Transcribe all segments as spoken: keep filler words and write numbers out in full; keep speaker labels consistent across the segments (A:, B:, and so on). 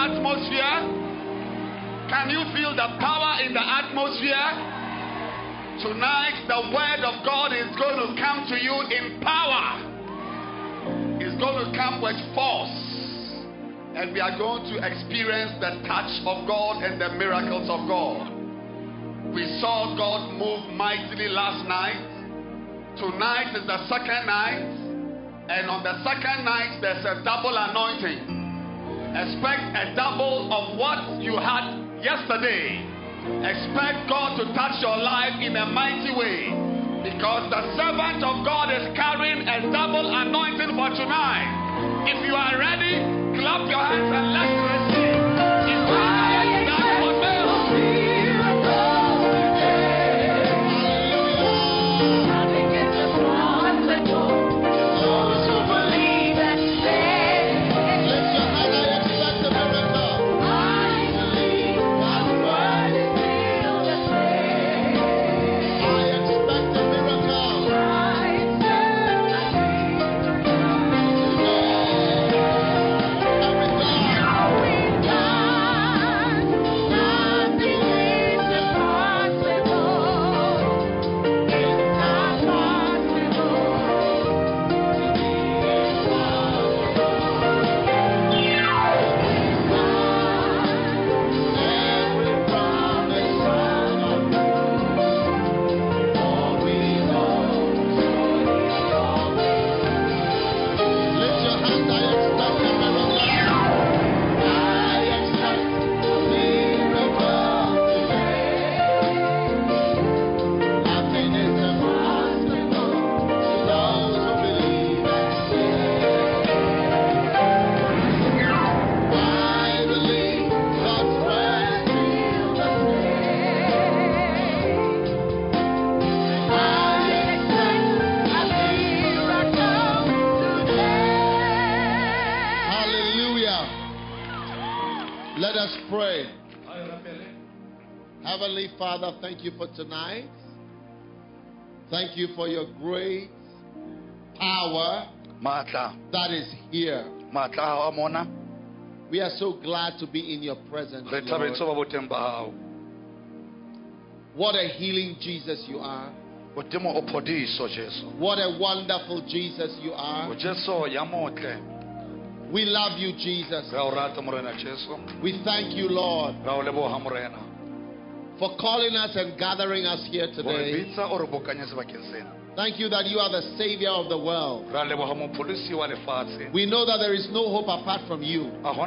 A: atmosphere? Can you feel the power in the atmosphere? Tonight, the word of God is going to come to you in power. It's going to come with force. And we are going to experience the touch of God and the miracles of God. We saw God move mightily last night. Tonight is the second night. And on the second night, there's a double anointing. Expect a double of what you had yesterday. Expect God to touch your life in a mighty way, because the servant of God is carrying a double anointing for tonight. If you are ready, clap your hands and let's receive. If you are ready, that's what
B: Heavenly Father, thank you for tonight. Thank you for your great power that is here. We are so glad to be in your presence, Lord. What a healing Jesus you are. What a wonderful Jesus you are. We love you, Jesus. We thank you, Lord, for calling us and gathering us here today. Thank you that you are the Savior of the world. We know that there is no hope apart from you.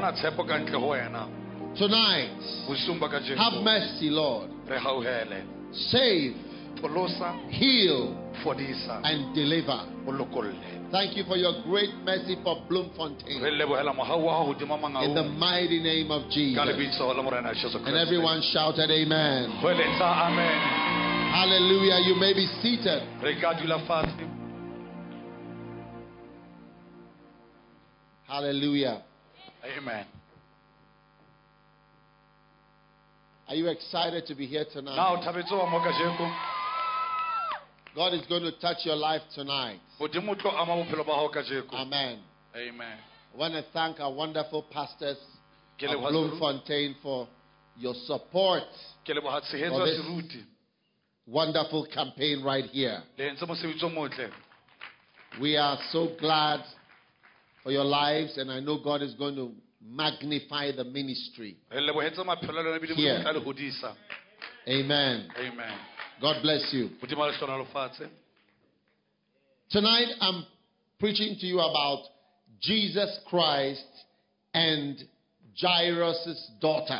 B: Tonight, have mercy, Lord. Save, heal, and deliver. Thank you for your great mercy for Bloemfontein. In the mighty name of Jesus. And everyone shouted amen. Hallelujah. You may be seated. Hallelujah.
A: Amen.
B: Are you excited to be here tonight? God is going to touch your life tonight. Amen.
A: Amen.
B: I want to thank our wonderful pastors of Bloemfontein for your support for this wonderful campaign right here. We are so glad for your lives, and I know God is going to magnify the ministry here. Amen.
A: Amen.
B: God bless you. Tonight I'm preaching to you about Jesus Christ and Jairus' daughter.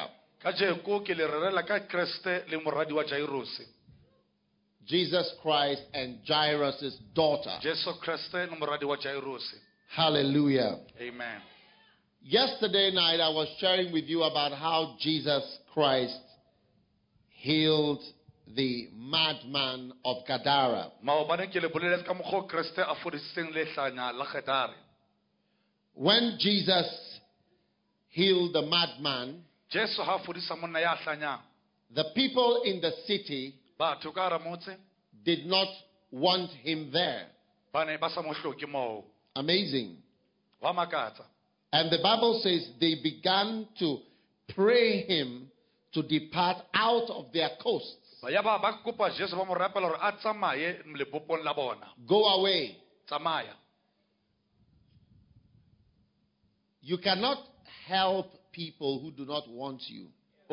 B: Jesus Christ and Jairus' daughter. Hallelujah.
A: Amen.
B: Yesterday night I was sharing with you about how Jesus Christ healed the madman of Gadara. When Jesus healed the madman, the people in the city did not want him there. Amazing. And the Bible says they began to pray him to depart out of their coasts. Go away. You cannot help people who do not want you.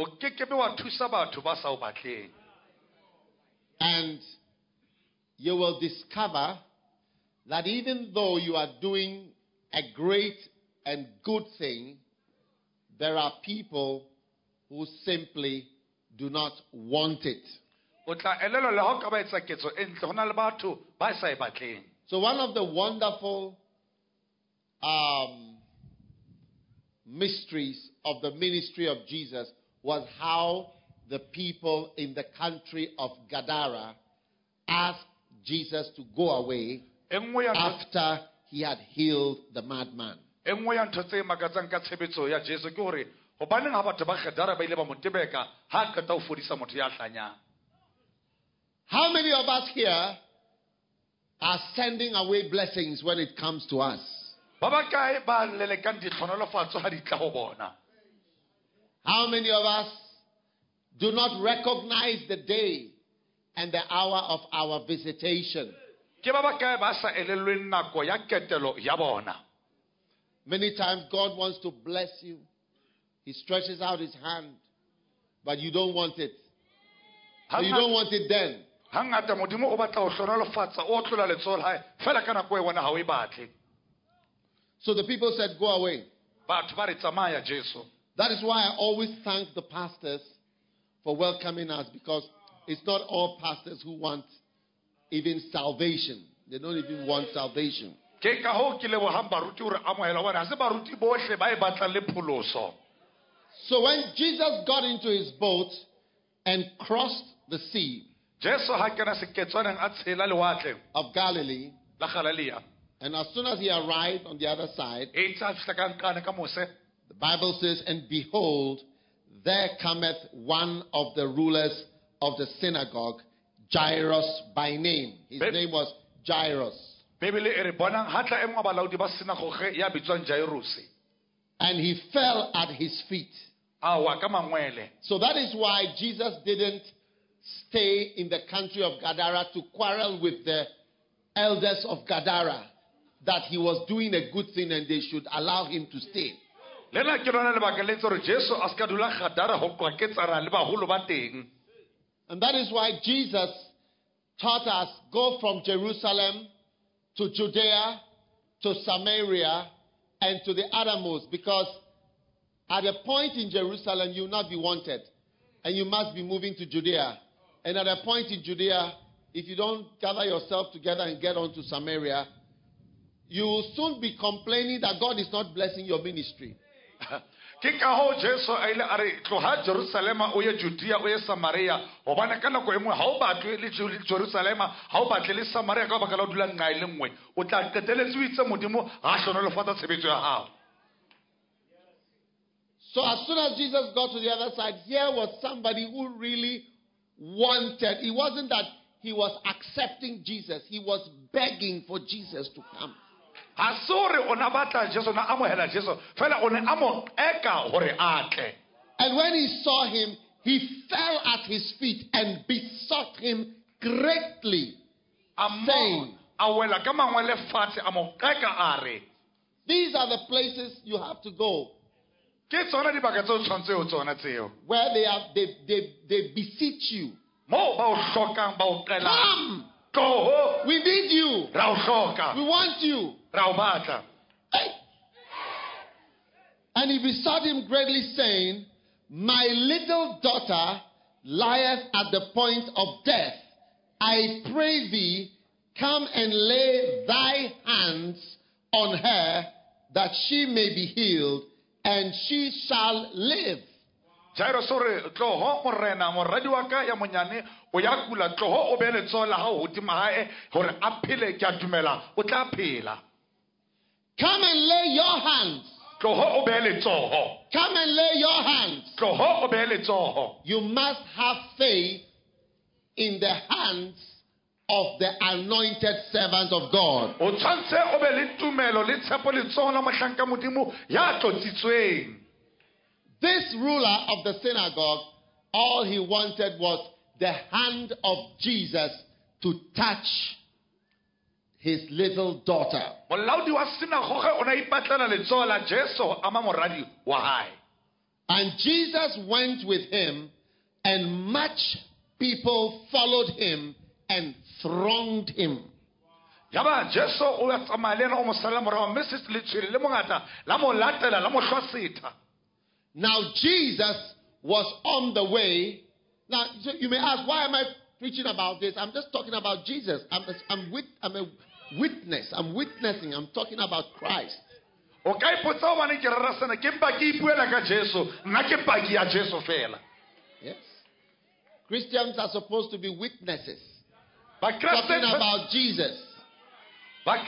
B: And you will discover that even though you are doing a great and good thing, there are people who simply do not want it. So one of the wonderful um, mysteries of the ministry of Jesus was how the people in the country of Gadara asked Jesus to go away after he had healed the madman. How many of us here are sending away blessings when it comes to us? How many of us do not recognize the day and the hour of our visitation? Many times God wants to bless you. He stretches out his hand, but you don't want it. So you don't want it then. So the people said, go away. That is why I always thank the pastors for welcoming us, because it's not all pastors who want even salvation. They don't even want salvation. So when Jesus got into his boat and crossed the sea of Galilee, and as soon as he arrived on the other side, the Bible says, and behold, there cometh one of the rulers of the synagogue, Jairus by name. His name was Jairus. And he fell at his feet. So that is why Jesus didn't stay in the country of Gadara to quarrel with the elders of Gadara that he was doing a good thing and they should allow him to stay. And that is why Jesus taught us, go from Jerusalem to Judea, to Samaria, and to the uttermost, because at a point in Jerusalem you will not be wanted, and you must be moving to Judea. And at a point in Judea, if you don't gather yourself together and get on to Samaria, you will soon be complaining that God is not blessing your ministry. So when as soon as Jesus got to the other side, here was somebody who really wanted. It wasn't that he was accepting Jesus. He was begging for Jesus to come. And when he saw him, he fell at his feet and besought him greatly, saying, these are the places you have to go, where they are, they, they, they beseech you, come, we need you, we want you. Hey. And he besought him greatly, saying, my little daughter lieth at the point of death. I pray thee, come and lay thy hands on her, that she may be healed, and she shall live. Jairus ore tloho morena moradi wa ka ya monyane o ya kula tloho o bele tsola ha o tima hae hore a phele ke a dumela o tla phela. Come and lay your hands. Tloho o bele tsoho. Come and lay your hands. Tloho o bele tsoho. You must have faith in the hands of the anointed servant of God. This ruler of the synagogue, all he wanted was the hand of Jesus to touch his little daughter. And Jesus went with him, and much people followed him and thronged him. Now Jesus was on the way. Now so you may ask, why am I preaching about this? I'm just talking about Jesus. I'm a, I'm, with, I'm a witness. I'm witnessing. I'm talking about Christ. Yes. Christians are supposed to be witnesses. Talking about Jesus. As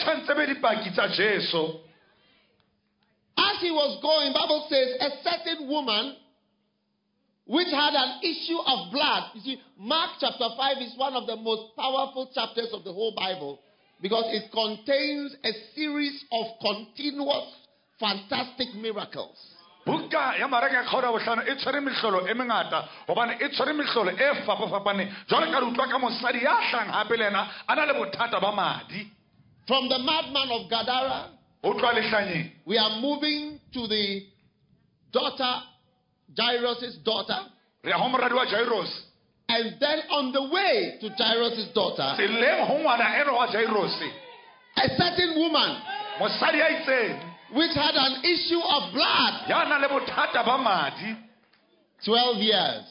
B: he was going, Bible says, a certain woman which had an issue of blood. You see, Mark chapter five is one of the most powerful chapters of the whole Bible because it contains a series of continuous, fantastic miracles. And from the madman of Gadara, we are moving to the daughter, Jairus' daughter. And then on the way to Jairus' daughter, a certain woman which had an issue of blood, twelve years,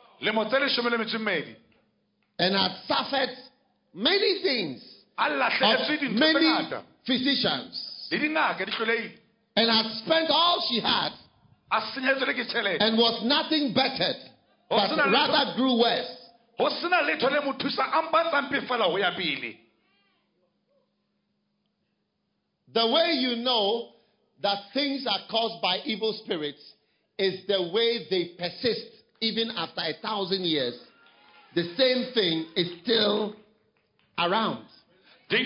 B: and had suffered many things of many physicians, and had spent all she had, and was nothing bettered, but rather grew worse. The way you know that things are caused by evil spirits is the way they persist even after a thousand years. The same thing is still around. This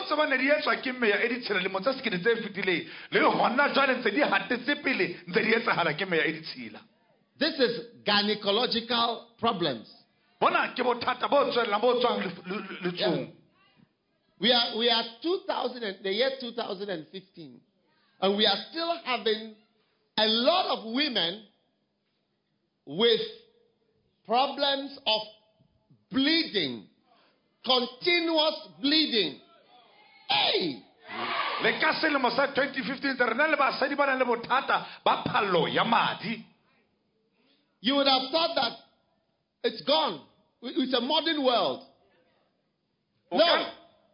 B: is gynecological problems. Yeah. We are we are two thousand, the year two thousand fifteen, and we are still having a lot of women with problems of bleeding, continuous bleeding. Hey! twenty fifteen, you would have thought that it's gone. It's a modern world. No.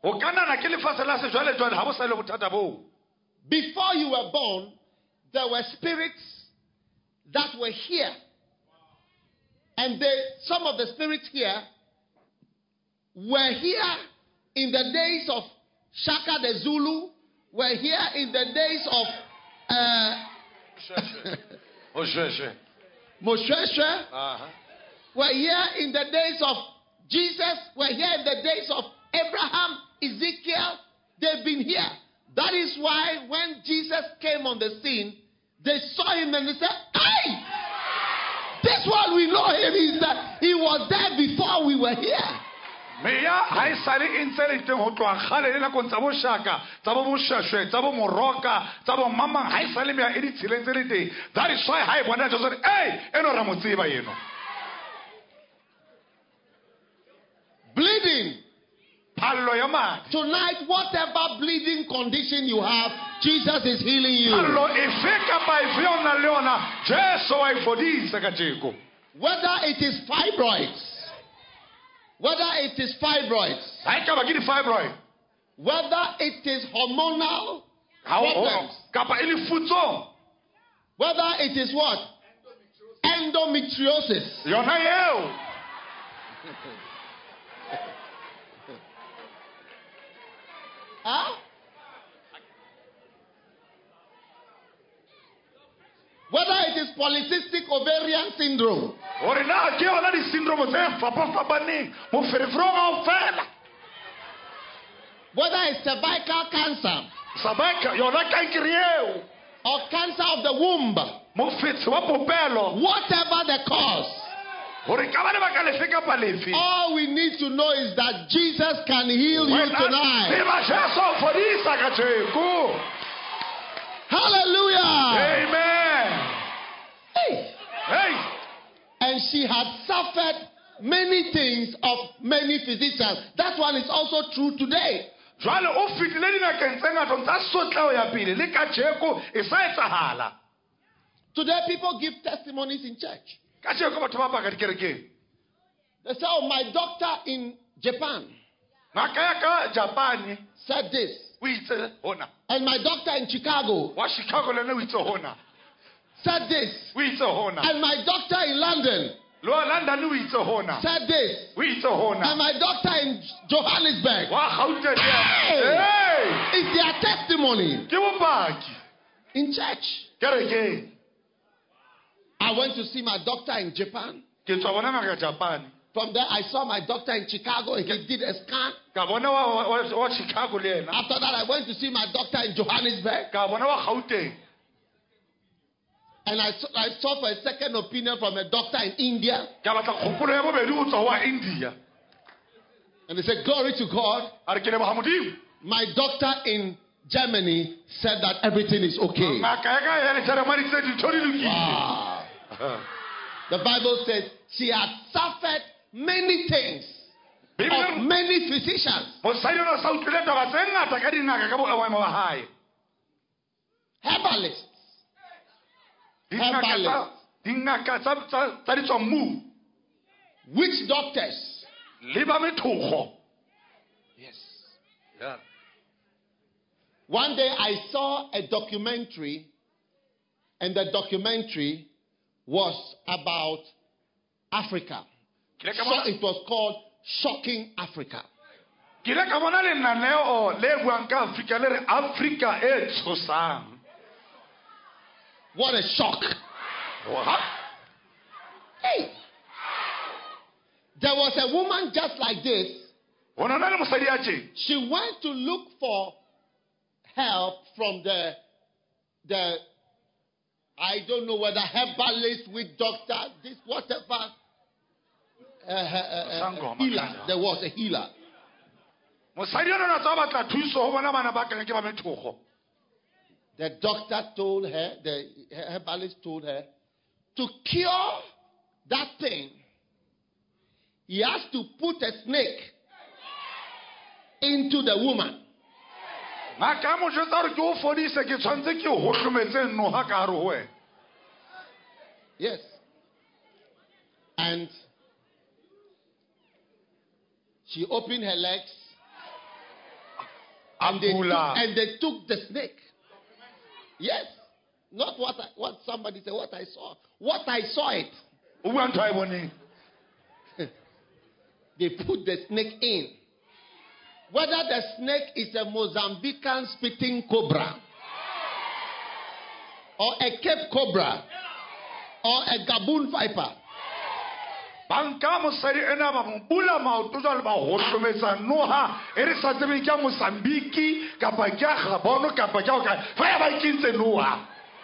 B: Before you were born, there were spirits that were here. And they, some of the spirits here were here in the days of Shaka the Zulu, were here in the days of uh, Mosheshe, uh-huh. were here in the days of Jesus, were here in the days of Abraham, Ezekiel. They've been here. That is why when Jesus came on the scene, they saw him and they said, hey, this one we know him, is that he was there before we were here. That
A: is why I wanted to say, hey,
B: bleeding. Tonight, whatever bleeding condition you have, Jesus is healing you. Whether it is fibroids, whether it is fibroids, whether it is hormonal problems, whether it is what? Endometriosis. Huh? Whether it is polycystic ovarian syndrome, whether it's cervical cancer
A: Sabeka yona kankere eo.
B: or cancer of the womb,
A: Mofetsi wa popelo.
B: whatever the cause,
A: Hore ka ba le baka lefe kapa lefe.
B: all we need to know is that Jesus can heal you tonight.
A: Eba Jesu fodisa kajeko.
B: Hallelujah.
A: Amen.
B: Hey.
A: Hey.
B: And she had suffered many things of many physicians. That one is also true today.
A: Jwale o fitile di na kentsenga tonta sotla ya pele le kajeko e sa etsahala.
B: Today people give testimonies in church.
A: Kajeko batho ba baka dikerekeng.
B: They say, oh, my doctor in Japan
A: Ngaka ya ka Japan
B: said this.
A: o itse hona.
B: And my doctor in Chicago
A: Wa Chicago le ne o itse hona.
B: said this.
A: O itse hona.
B: And my doctor in London
A: Lo London o itse hona.
B: said this.
A: O itse hona.
B: And my doctor in Johannesburg.
A: Wa Gauteng.
B: Hey!
A: Hey!
B: It's their testimony
A: Ke bopaki.
B: in church.
A: Kerekeng.
B: I went to see my doctor in Japan.
A: Ke tswa bona ngaka Japan.
B: From there, I saw my doctor in Chicago. He did a scan.
A: Ka bona wa wa- wa Chicago le ena.
B: After that, I went to see my doctor in Johannesburg.
A: Ka bona wa Gauteng.
B: And I saw, I saw for a second opinion from a doctor in India.
A: Ka batla kgopolo ya bobedi o tswa wa India.
B: And they said, glory to God.
A: A re ke leboga Modimo.
B: My doctor in Germany said that everything is okay.
A: Ngaka ya ka ya le Germany tse di thodi lokile.
B: Wow. The Bible says she had suffered many things of many physicians.
A: Mosadi o sa utlwile taba tse ngata ka dingaka ka boemo ba hae.
B: Herbalists.
A: Dingaka tsa dingaka tsa tsa tsa ditswammu.
B: Witch doctors.
A: Le ba methogo.
B: Yes.
A: Yeah.
B: One day I saw a documentary, and the documentary was about Africa. So it was called Shocking Africa.
A: Ke le ka bona lenaneo le buang ka Africa le re Africa e tshosang.
B: What a shock.
A: What?
B: Hey. There was a woman just like this.
A: Ona na le mosadi a tje.
B: She went to look for help from the, the I don't know whether herbalist, with doctor, this, whatever. Uh, uh, uh, uh, healer. There was a healer.
A: Mosadi ona na tsa batla thuso ho bona bana ba ka ke ba methogo.
B: The doctor told her, the herbalist told her, to cure that thing, he has to put a snake into the woman.
A: Ngaka mo jwetsa re ke o fodise ke tshwantse ke ho hlometse no ha ka re ho wena.
B: Yes. And she opened her legs and they, took, and they took the snake. Yes. Not what I, what somebody said, what I saw. What I saw it.
A: O bua ntho a e boneng.
B: They put the snake in. Whether the snake is a Mozambican spitting cobra, or a Cape cobra, or a Gaboon viper.
A: Banka mosadi ena ba mo bula maoto jwale ba ho hlometsa noha e re sa tsebeng ke Mozambique kapa ke Gabon kapa ke ka fa ya ba ikintse noha.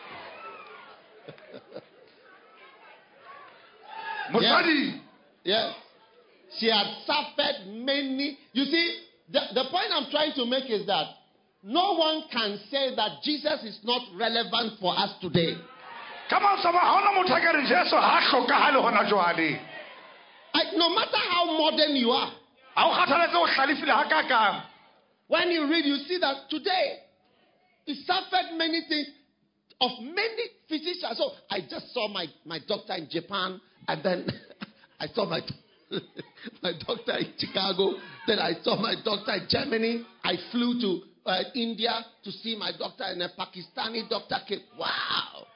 A: Mosadi.
B: Yes. She had suffered many. You see, the, the point I'm trying to make is that no one can say that Jesus is not relevant for us today.
A: Come on, sama ha ona motho ka re Jesu ha hlokahale hona jwale.
B: No matter how modern you are,
A: ha o kgathaletse o hlalefile ha ka kang.
B: When you read, you see that today he suffered many things of many physicians. So I just saw my, my doctor in Japan, and then I saw my my doctor in Chicago. Then I saw my doctor in Germany. I flew to uh, India to see my doctor, and a Pakistani doctor came. Wow.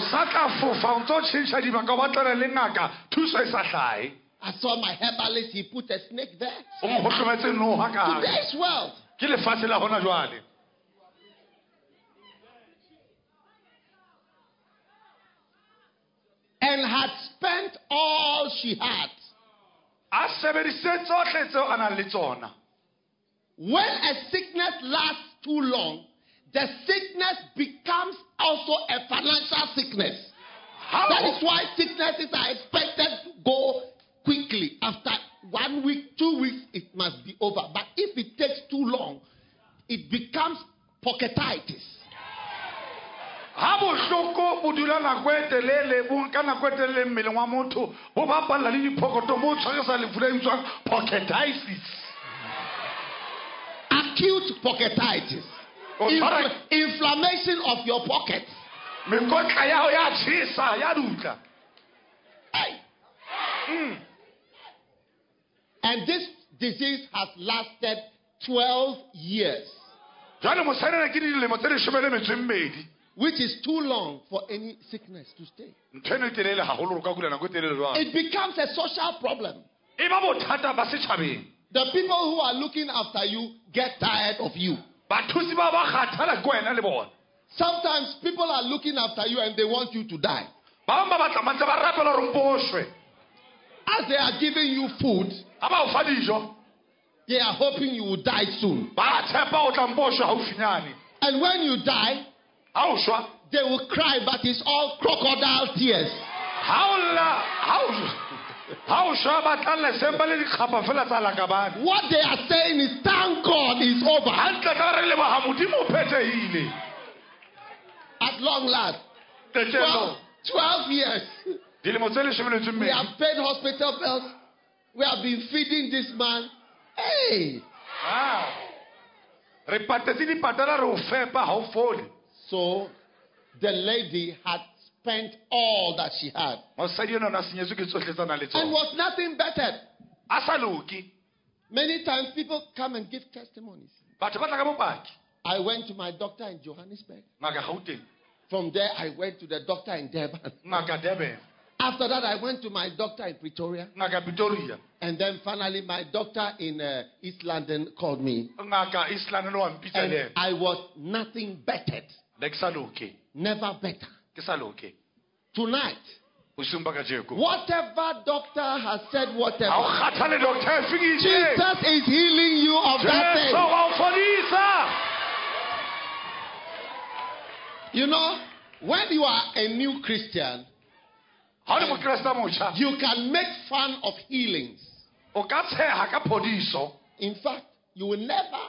B: I saw my herbalist. He put a snake there. Today's world. And had spent all she had. when a sickness lasts too long, the sickness becomes also a financial sickness.
A: How?
B: That is why sicknesses are expected to go quickly. After one week, two weeks, it must be over. But if it takes too long, it becomes pocketitis.
A: Ha bohloko bo dula nako e telele bo nka nako e telele mmeleng wa motho bo bapalla le diphokoto mo tshwarisa lefu le bitswang pocketitis.
B: Acute pocketitis.
A: O tshwara
B: Infl- inflammation of your pockets.
A: mekotla ya hao ya tshisa ya dutla.
B: Hey.
A: Mm.
B: And this disease has lasted twelve years,
A: Jwale mosarela ke dilemo tse leshome le metso e mmedi.
B: which is too long for any sickness to stay.
A: Ntho eno e telele haholo, re ka kula nako e telele jwang.
B: It becomes a social problem.
A: E ba bothata ba setjhabeng.
B: The people who are looking after you get tired of you.
A: Bathusi ba ba kgathala ke wena le bona.
B: Sometimes people are looking after you and they want you to die.
A: Ba bang ba batla mantse ba rapela hore mposhwe.
B: As they are giving you food,
A: Ha ba o fa dijo,
B: they are hoping you will die soon.
A: ba tshepa o tla mposhwe haufinyane.
B: And when you die,
A: Ha o shwa,
B: they will cry, but it's all crocodile tears.
A: ha o la, ha o ha o shwa ba tla le semba le dikgapa fela tsa lakabane.
B: What they are saying is, thank God it's over.
A: Hantle ka re le ba modimo o phethehile.
B: At long last,
A: Tetelo.
B: twelve, twelve years.
A: Dilemo tse leshome le metso e
B: We have
A: mmedi.
B: paid hospital bills. We have been feeding this man. Hey!
A: Ah. Re patetse dipatala re o fepa ha o fole.
B: So the lady had spent all that she had
A: Mosadi eno na senyetswe ke tsohle tsa nang le
B: and
A: tsona.
B: was nothing better.
A: A sa loke.
B: Many times people come and give testimonies.
A: Batho ba tla ka bopaki.
B: I went to my doctor in Johannesburg.
A: Ngaka Gauteng,
B: From there, I went to the doctor in Durban.
A: ngaka Durban,
B: After that, I went to my doctor in Pretoria.
A: ngaka Pretoria,
B: And then finally, my doctor in uh, East London called me.
A: ngaka Island le wa mpitsa
B: And
A: le.
B: I was nothing bettered.
A: Le ke sa loke.
B: Never better.
A: Ke sa loke.
B: Tonight,
A: Bosong ba kajeko.
B: whatever doctor has said,
A: Ha o
B: whatever,
A: kgathale doctor e fikile.
B: Jesus is healing you of that
A: Jesu
B: thing.
A: wa o fodisa.
B: You know, when you are a new Christian,
A: Ha o le mokresta motjha,
B: you can make fun of healings.
A: o ka tsheha ka phodiso.
B: In fact, you will never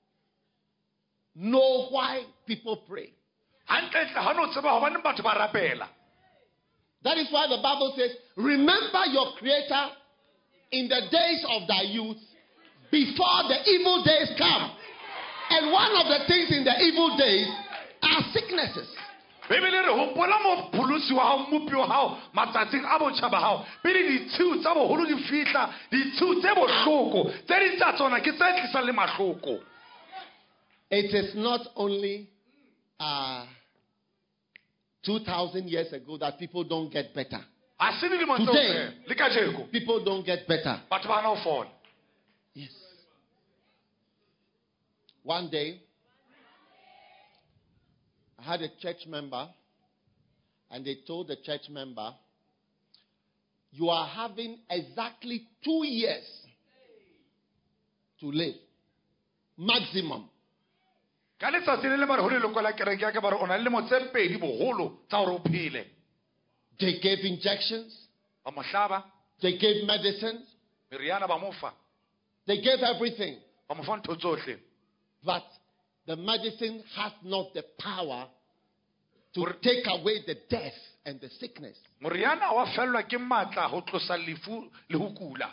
B: know why people pray.
A: Hantle ha no tseba hobane batho ba rapela.
B: That is why the Bible says, remember your Creator in the days of thy youth before the evil days come. And one of the things in the evil days are sicknesses.
A: Bebele re hopola mo pholosi wa hao mopi wa hao matsatsing a botjha ba hao pele ditshiu tsa boholo di fihla ditshiu tse bohloko tse di tsa tsona ke tse tlisang le mahloko.
B: It is not only uh, two thousand years ago that people don't get better.
A: Ha se dilemo
B: Today.
A: tsohle le kajeko
B: People don't get better.
A: batho ba hana ho fola.
B: Yes. One day, I had a church member, and they told the church member, you are having exactly two years to live. Maximum.
A: Ka letsatsi le le mare ho leloko la kereke ya ke ba re o na le lemo tse pedi boholo tsa hore o phele.
B: They gave injections.
A: Ba mo hlaba,
B: They gave medicines.
A: meriana ba mo fa,
B: They gave everything.
A: ba mo fa ntho tsohle.
B: But the medicine has not the power to
A: Or-
B: take away the death and the sickness.
A: Moriana wa fellwa ke matla ho tlosa lefu le ho kula.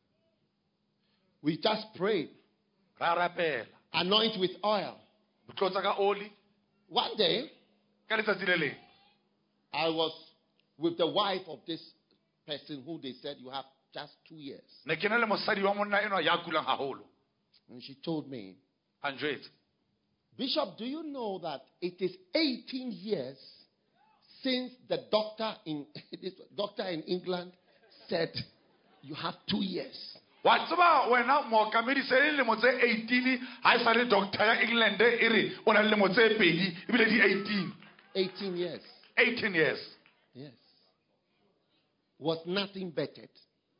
B: We just prayed.
A: Ra rapela.
B: Anoint with oil.
A: Botlotsa ka oli.
B: One day,
A: Ka letsatsi le leng.
B: I was with the wife of this person who they said you have just two years.
A: Ne ke na le mosadi wa monna enwa ya kulang haholo.
B: And she told me,
A: A njwetse.
B: Bishop, do you know that it is eighteen years since the doctor in this doctor in England said you have two years?
A: Wa tseba wena mookamedi se le lemo tse eighteen ha e sa le doctor ya England e re o na le lemo tse pedi ebile di eighteen.
B: eighteen years.
A: eighteen years.
B: Yes. Was nothing bettered.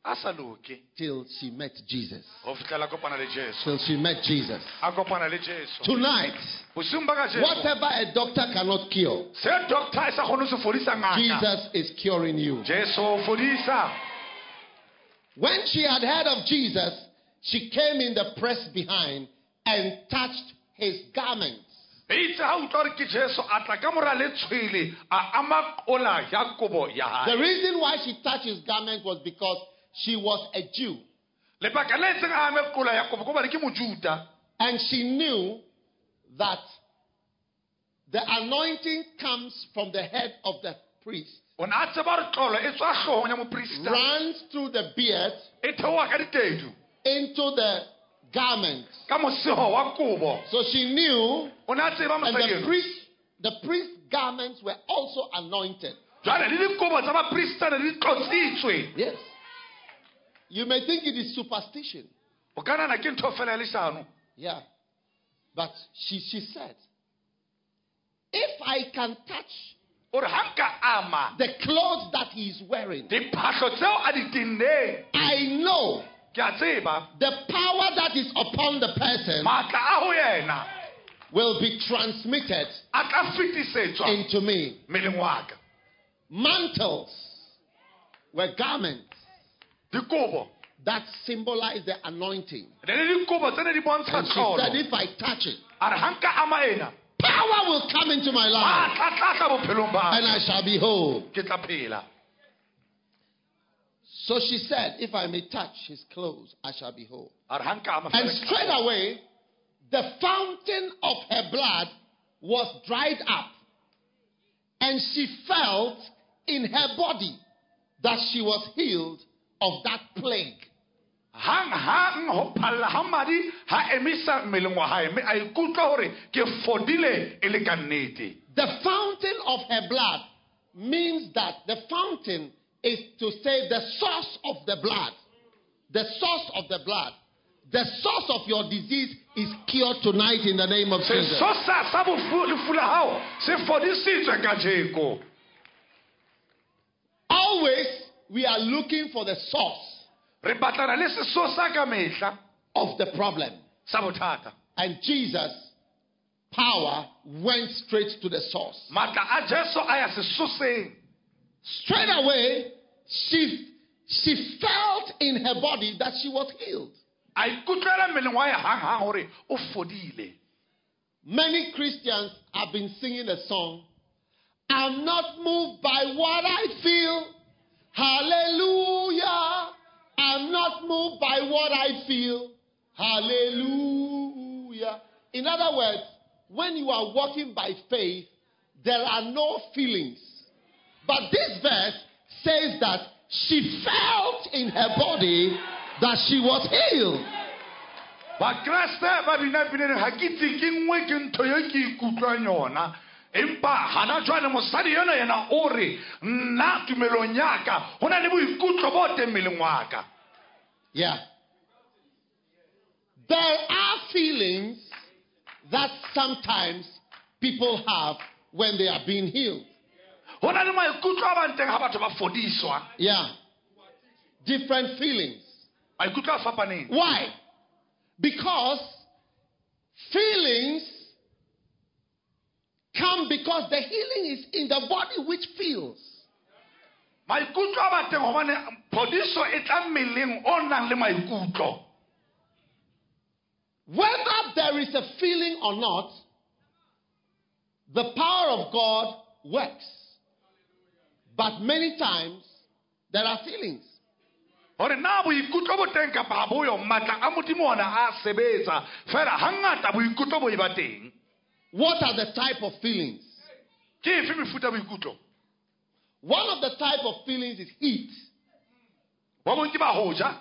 A: a sa loke
B: till she met Jesus.
A: ho fihlela kopana le Jesu
B: Till she met Jesus.
A: a kopana le Jesu.
B: Tonight,
A: Bosiung ba kajeno,
B: whatever a doctor cannot cure,
A: se doctor a sa kgone ho se fodisa ngaka,
B: Jesus is curing you.
A: Jesu o fodisa.
B: When she had heard of Jesus, she came in the press behind and touched his garments.
A: E itse ha o utlwa re ke Jesu a tla ka mora le tshwele a ama qola ya kobo ya hae.
B: The reason why she touched his garment was because she was a Jew.
A: Lebaka le etseng a ame qola ya kobo ko ba ke mojuda.
B: And she knew that the anointing comes from the head of the priest,
A: O na tseba re tlolo e tswa hloohong ya moprista,
B: runs through the beard
A: e theoha ka ditedu
B: into the garment.
A: ka moseho wa kobo.
B: So she knew,
A: O na tseba
B: and the
A: mosadi
B: priest, the priest garments were also anointed.
A: jwale le dikobo tsa baprista ne di tlotsitswe.
B: Yes. You may think it is superstition.
A: O ka nahana ke ntho fela ya leshano.
B: Yeah. But she, she said, if I can touch
A: O re ha nka ama
B: the clothes that he is wearing,
A: diphahlo tseo a di tenneng,
B: I know
A: ke a tseba
B: the power that is upon the person
A: matla a ho yena
B: will be transmitted
A: a tla fetisetswa
B: into me.
A: mmeleng wa ka.
B: Mantles were garments
A: Dikobo
B: that symbolize the anointing.
A: ne le dikobo tse ne di bontsha
B: And she said,
A: tlolo.
B: if I touch it,
A: A re ha nka ama ena
B: power will come into my
A: a
B: life
A: tla tlatla bophelong ba
B: and I shall be whole.
A: ke tla phela.
B: So she said, if I may touch his clothes, I shall be whole.
A: A re ha nka ama
B: And
A: fela ke
B: straight
A: tla phela.
B: away, the fountain of her blood was dried up. And she felt in her body that she was healed of that plague.
A: Hang hang ho phalla ha madi ha emisa mmeleng wa hae mme a ikutlwa hore ke fodile e le ka nnete.
B: The fountain of her blood means that the fountain is to say the source of the blood. The source of the blood. The source of your disease is cured tonight in the name of Jesus.
A: Sesosa sa bofu lefu la hao se fodisitswe kajeko.
B: Always we are looking for the source
A: Re batlana le sesosa ka mehla
B: of the problem.
A: sa bothata.
B: And Jesus' power went straight to the source.
A: Matla a Jesu a ya sesoseng.
B: Straight away, she, she felt in her body that she was healed.
A: A ikutlwela mmeleng wa hae hang hang hore o fodile.
B: Many Christians have been singing a song, I'm not moved by what I feel. Hallelujah. I'm not moved by what I feel. Hallelujah. In other words, when you are walking by faith, there are no feelings. But this verse says that she felt in her body that she was healed.
A: Bakreste ba bina bineng ha ke itse ke nngwe ke ntho e ke ikutlwang yona. Empa hana jwale mosadi yona yena o re nna tumelong ya ka ho na le boikutlo bo teng mmeleng wa ka.
B: Yeah. There are feelings that sometimes people have when they are being healed.
A: Ho na le maikutlo a bang teng ha batho ba fodiswa.
B: Yeah. Different feelings.
A: Maikutlo a fapaneng.
B: Why? Because feelings come because the healing is in the body which feels.
A: Maikutlo a ba teng hobane phodiso e tla mmeleng o nang le maikutlo.
B: Whether there is a feeling or not, the power of God works. But many times, there are feelings.
A: Hore na boikutlo bo teng kapa ha bo yo matla a modimo ona a sebetsa fela hangata boikutlo bo e ba teng.
B: What are the type of feelings?
A: Ke efe mefuta boikutlo?
B: One of the type of feelings is heat.
A: Wa mo ke ba hoja?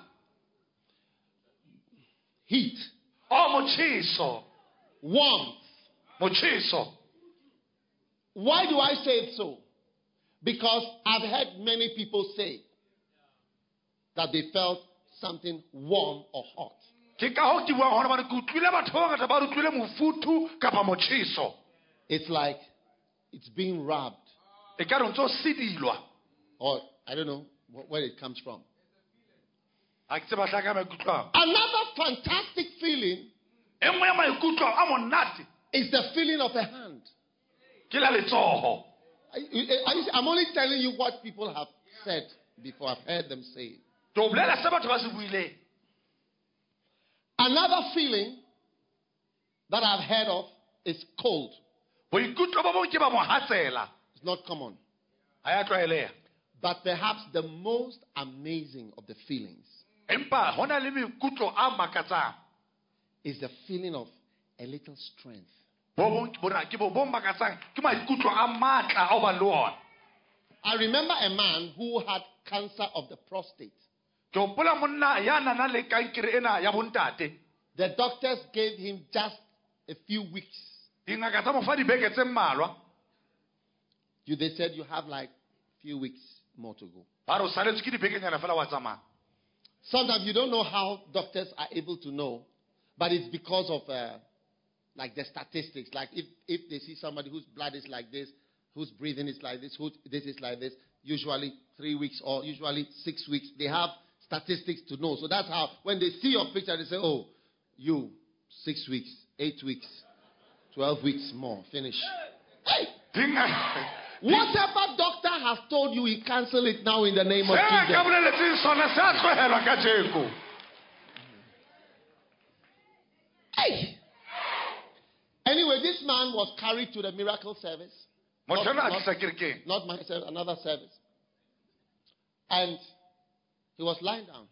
B: Heat.
A: O mochiso.
B: Warmth.
A: Mochiso.
B: Why do I say it so? Because I've heard many people say that they felt something warm or hot.
A: Ke ka ho ke bua hore ba re kutlwile batho ba ngata ba re utlwile mofutu kapa mochiso.
B: It's like it's being rubbed.
A: E ka re ntso sidilwa.
B: Or I don't know where it comes from. Another fantastic feeling is the feeling of a hand. I- I- I'm only telling you what people have said before. I've heard them say. Another feeling that I've heard of is cold. It's not common. But perhaps the most amazing of the feelings is the feeling of a little strength. I remember a man who had cancer of the prostate. The doctors gave him just a few weeks. You, they said you have like a few weeks more to go. Sometimes you don't know how doctors are able to know, but it's because of uh, like the statistics. Like if, if they see somebody whose blood is like this, whose breathing is like this, who this is like this, usually three weeks or usually six weeks, they have statistics to know. So that's how when they see your picture, they say, oh, you, six weeks, eight weeks, twelve weeks more, finish. Hey! Whatever doctor has told you, he cancel it now in the name of Jesus. Hey! Anyway, this man was carried to the miracle service. Not, not, not my service, another service. And he was lying down.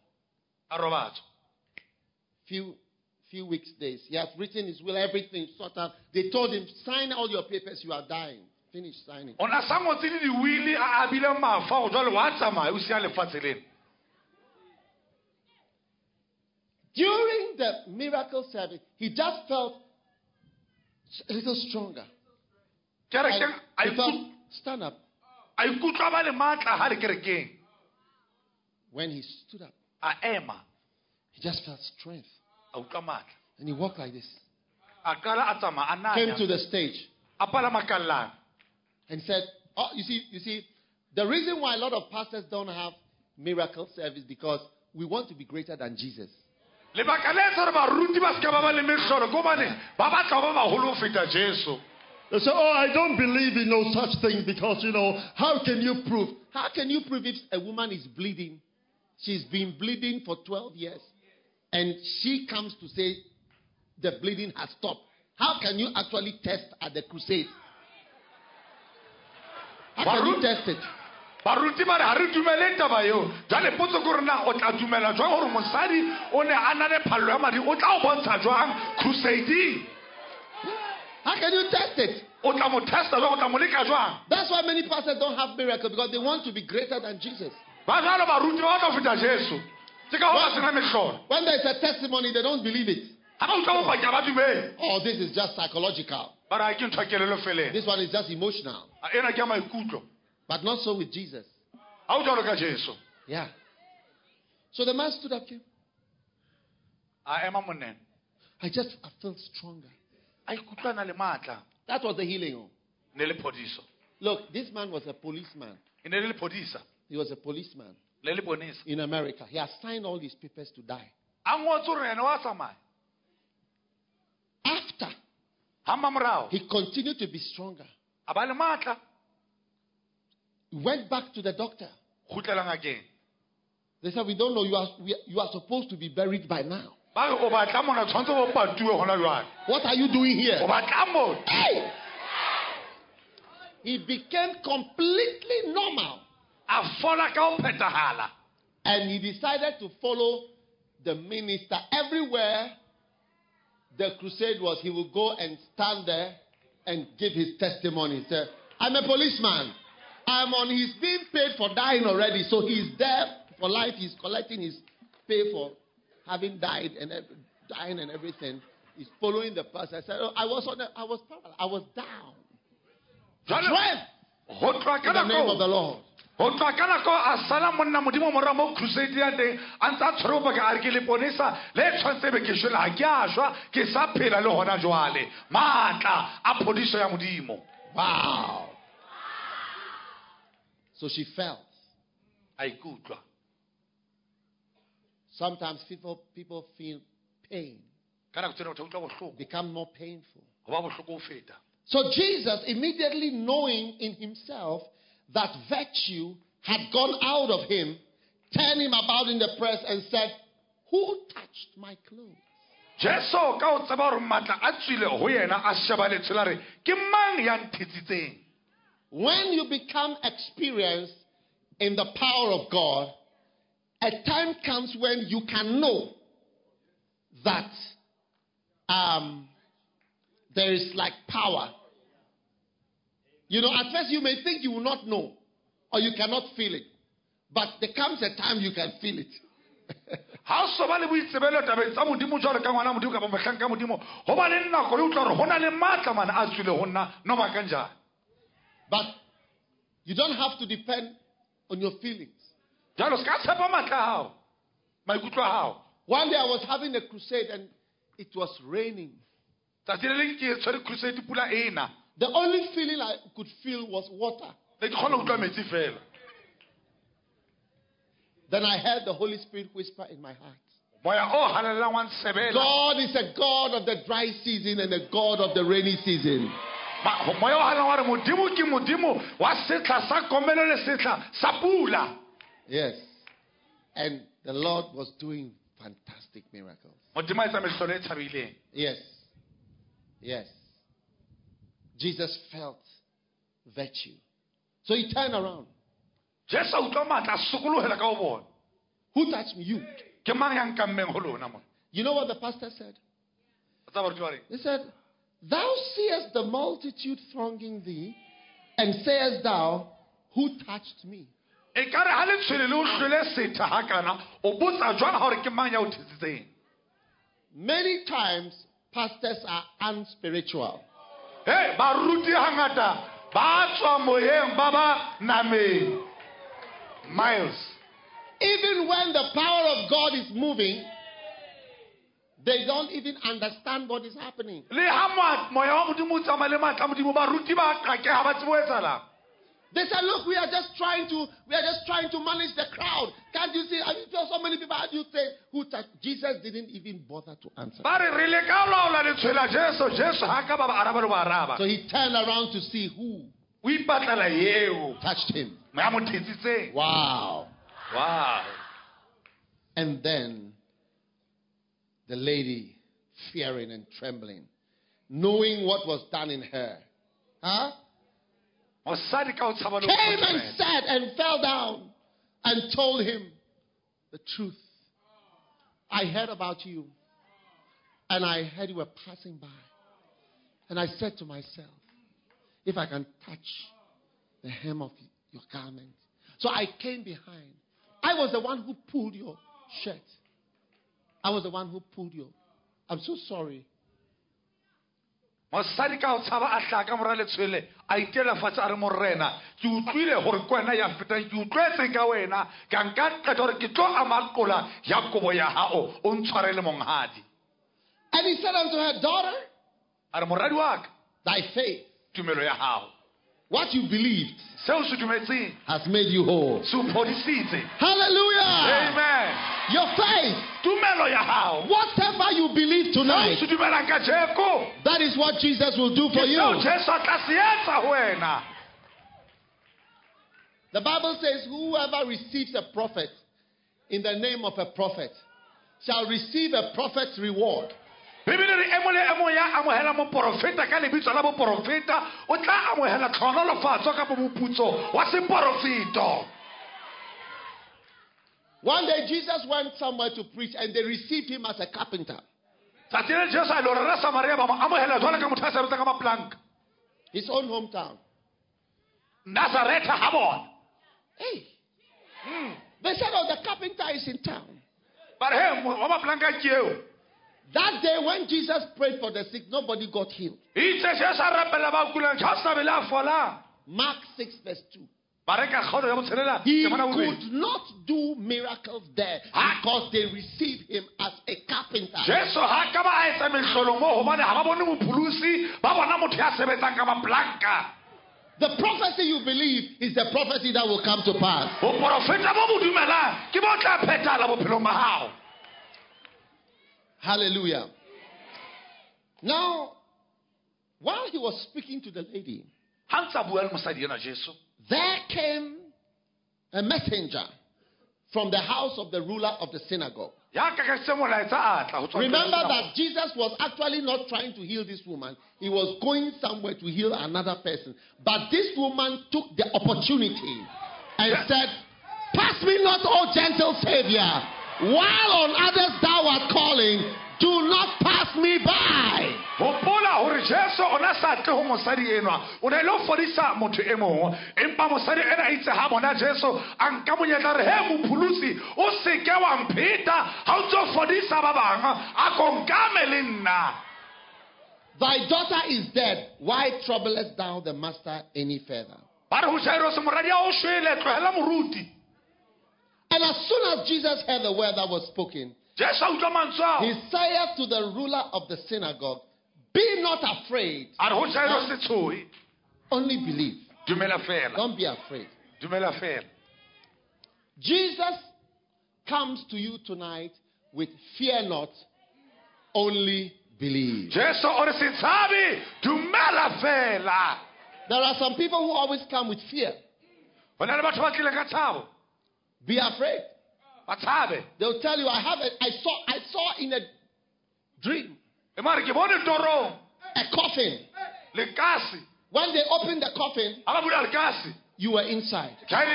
B: Few few weeks, days. He has written his will, everything sort of. They told him, sign all your papers, you are dying. Finish signing. During the miracle service, he just felt a little stronger. And he felt, stand up. When he stood up, he just felt strength. And he walked like this. Came to the stage. And said, oh, you see, you see, the reason why a lot of pastors don't have miracle service because we want to be greater than Jesus. They say, oh, I don't believe in no such thing because, you know, how can you prove? How can you prove if a woman is bleeding? She's been bleeding for twelve years. And she comes to say the bleeding has stopped. How can you actually test at the crusade? How can you test it? How can you test it? That's why many pastors don't have miracles, because they want to be greater than Jesus. When, when there's a testimony, they don't believe it. Oh, this is just psychological. This one is just emotional. But not so with Jesus. Yeah. So the man stood up here. I just I felt stronger. That was the healing. Look, this man was a policeman. He was a policeman in America. He has signed all his papers to die. After, he continued to be stronger. He went back to the doctor. They said, we don't know. You are, we, you are supposed to be buried by now. What are you doing here? Hey! He became completely normal. And he decided to follow the minister everywhere the crusade was. He would go and stand there and give his testimony. Say, I'm a policeman. I'm on. He's being paid for dying already, so he's there for life. He's collecting his pay for having died and dying and everything. He's following the pastor. I said, oh, I was on. A, I was I was down. Strength in the name of the Lord. Let me Wow. So she felt. Sometimes people, people feel pain, become more painful. So Jesus, immediately knowing in himself that virtue had gone out of him, turned him about in the press and said, who touched my clothes? When you become experienced in the power of God, a time comes when you can know that um, there is like power. You know, at first you may think you will not know or you cannot feel it. But there comes a time you can feel it. But you don't have to depend on your feelings. One day I was having a crusade and it was raining. The only feeling I could feel was water. Then I heard the Holy Spirit whisper in my heart, God is a God of the dry season and a God of the rainy season. Yes. And the Lord was doing fantastic miracles. Yes. Yes. Jesus felt virtue. So he turned around. Who touched me? You. You know what the pastor said? He said, thou seest the multitude thronging thee, and sayest thou, who touched me? Many times, pastors are unspiritual. Hey, baruti hangata, baatwa moyeng baba name. Miles. Even when the power of God is moving, they don't even understand what is happening. They said, look, we are just trying to we are just trying to manage the crowd. Can't you see? I mean, so many people, how do you say who touched? Jesus didn't even bother to answer. So he turned around to see who touched him. Wow. Wow. And then the lady, fearing and trembling, knowing what was done in her, huh? came and sat and fell down and told him the truth. I heard about you, and I heard you were passing by. And I said to myself, if I can touch the hem of your garment. So I came behind. I was the one who pulled your shirt. I was the one who pulled your. I'm so sorry. And he said unto her, daughter, thy faith, what you believed, has made you whole. Hallelujah.
A: Amen.
B: Your faith, whatever you believe tonight, that is what Jesus will do for you. The Bible says, whoever receives a prophet in the name of a prophet shall receive a prophet's reward. The One day Jesus went somewhere to preach and they received him as a carpenter. His own hometown. Hey. Mm. They said, oh, the carpenter is in town. But hey, that day when Jesus prayed for the sick, nobody got healed. Mark six verse two. He could not do miracles there because they received him as a carpenter. The prophecy you believe is the prophecy that will come to pass. Hallelujah. Now, while he was speaking to the lady, there came a messenger from the house of the ruler of the synagogue. Remember that Jesus was actually not trying to heal this woman. He was going somewhere to heal another person. But this woman took the opportunity and said, "Pass me not, O gentle Savior. While on others thou art calling, do not pass me by." Thy daughter is dead. Why troublest thou the master any further? And as soon as Jesus heard the word that was spoken, he saith to the ruler of the synagogue, "Be not afraid. Only believe. Don't be afraid." Jesus comes to you tonight with fear not, only believe. There are some people who always come with fear. Be afraid. They'll tell you, I have a, I saw, I saw in a dream a coffin. When they opened the coffin, you were inside.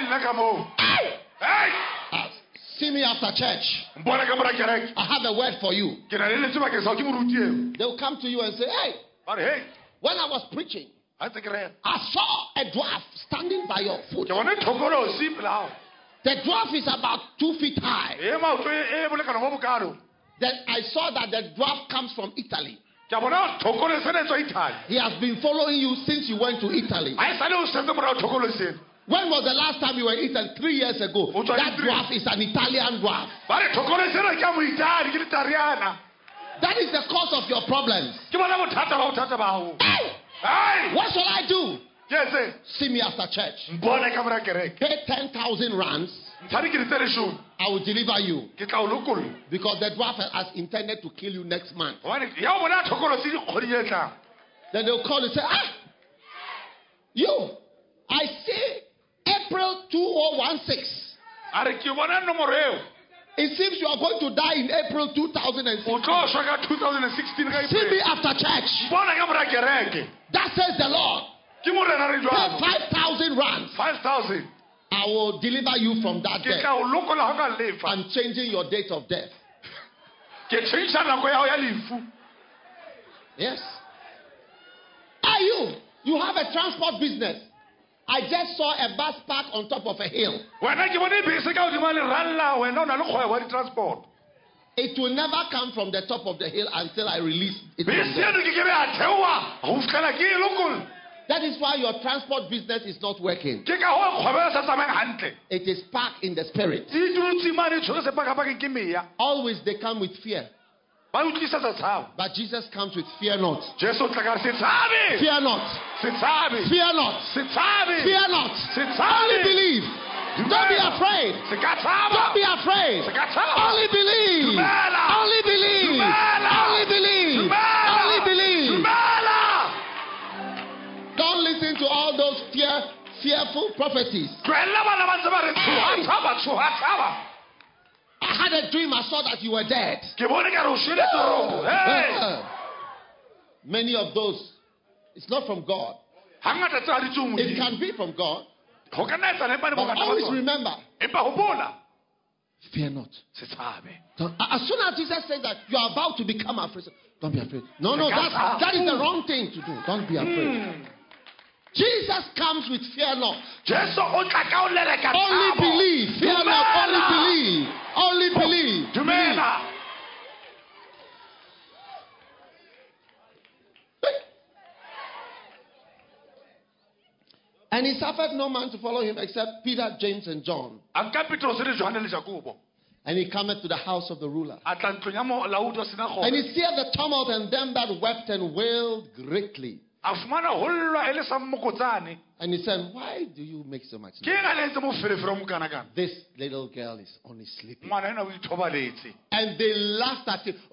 B: Uh, see me after church. I have a word for you. They'll come to you and say, "Hey, when I was preaching, I saw a dwarf standing by your foot. The dwarf is about two feet high. Then I saw that the dwarf comes from Italy. He has been following you since you went to Italy. When was the last time you were in Italy? Three years ago. That dwarf is an Italian dwarf. That is the cause of your problems. Hey! What shall I do? See me after church. Pay ten thousand rands. I will deliver you. Because the dwarf has intended to kill you next month. Then they'll call you and say, "Ah, you, I see April two thousand sixteen. It seems you are going to die in April two thousand sixteen. See me after church. That says the Lord. Pay five thousand rands. Five thousand. I will deliver you from that death. I'm changing your date of death. Yes. Are you? You have a transport business. I just saw a bus park on top of a hill. It will never come from the top of the hill until I release it. That is why your transport business is not working. It is parked in the spirit. Always they come with fear. But Jesus comes with fear not. Fear not. Fear not. Fear not. Fear not. Only believe. Don't be afraid. Don't be afraid. Only believe. Only believe. Only believe. Only believe. Don't listen to all those fear, fearful prophecies. I had a dream. I saw that you were dead. Many of those, it's not from God. It can be from God. But always remember, fear not. Don't, as soon as Jesus said that you are about to become afraid, don't be afraid. No, no, that, that is the wrong thing to do. Don't be afraid. Jesus comes with fear not. Only believe. Fear not. Only believe. Only believe. believe. And he suffered no man to follow him except Peter, James, and John. And he cometh to the house of the ruler. And he seeth the tumult and them that wept and wailed greatly. And he said, why do you make so much noise? This little girl is only sleeping. And they laughed at him.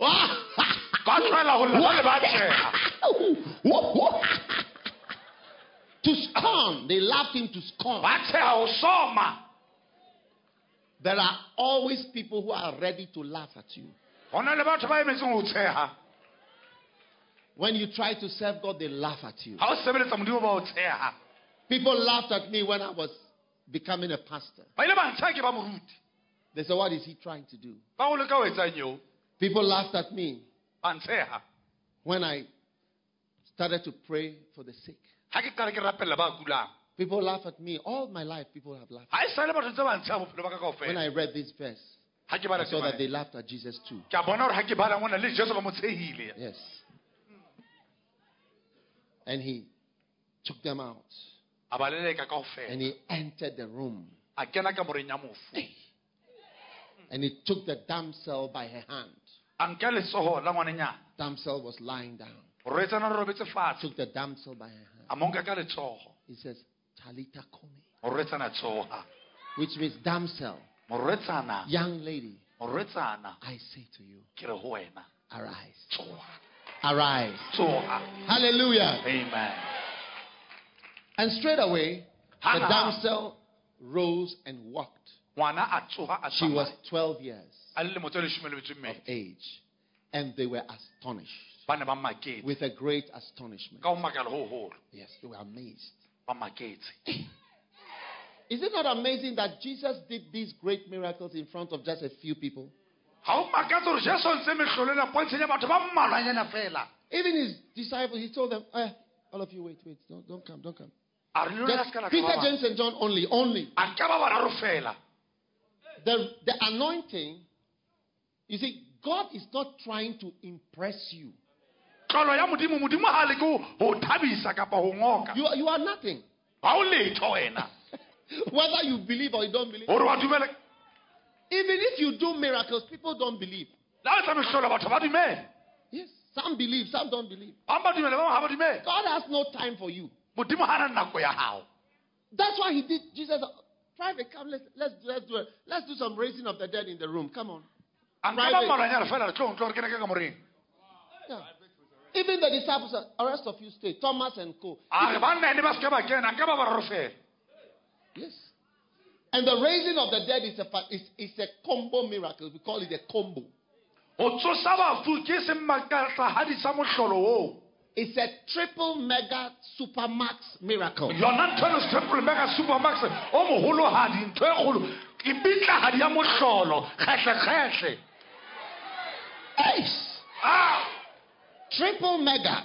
B: To scorn. They laughed him to scorn. There are always people who are ready to laugh at you. When you try to serve God, they laugh at you. People laughed at me when I was becoming a pastor. They said, what is he trying to do? People laughed at me when I started to pray for the sick. People laugh at me. All my life, people have laughed. When I read this verse, I saw that they laughed at Jesus too. Yes. And he took them out. And he entered the room. And he took the damsel by her hand. Damsel was lying down. Took the damsel by her hand. He says, Talita Kumi. Which means damsel. Young lady. I say to you, arise. Arise. Hallelujah.
A: Amen.
B: And straight away, the damsel rose and walked. She was twelve years of age. And they were astonished. With a great astonishment. Yes, they were amazed. Is it not amazing that Jesus did these great miracles in front of just a few people? Even his disciples, he told them, eh, all of you, wait, wait, don't, don't come, don't come. Just Peter, James, and John only, only. The, the anointing, you see, God is not trying to impress you. You are, you are nothing. Whether you believe or you don't believe. Even if you do miracles, people don't believe. Yes, some believe, some don't believe. God has no time for you. That's why he did. Jesus, private, come, let's, let's, let's do it. Let's do some raising of the dead in the room. Come on. Yeah. Even the disciples, the rest of you stay. Thomas and co. Yes. And the raising of the dead is a, is, is a combo miracle. We call it a combo. It's a triple mega supermax miracle. Triple mega supermax. Ah. Triple mega.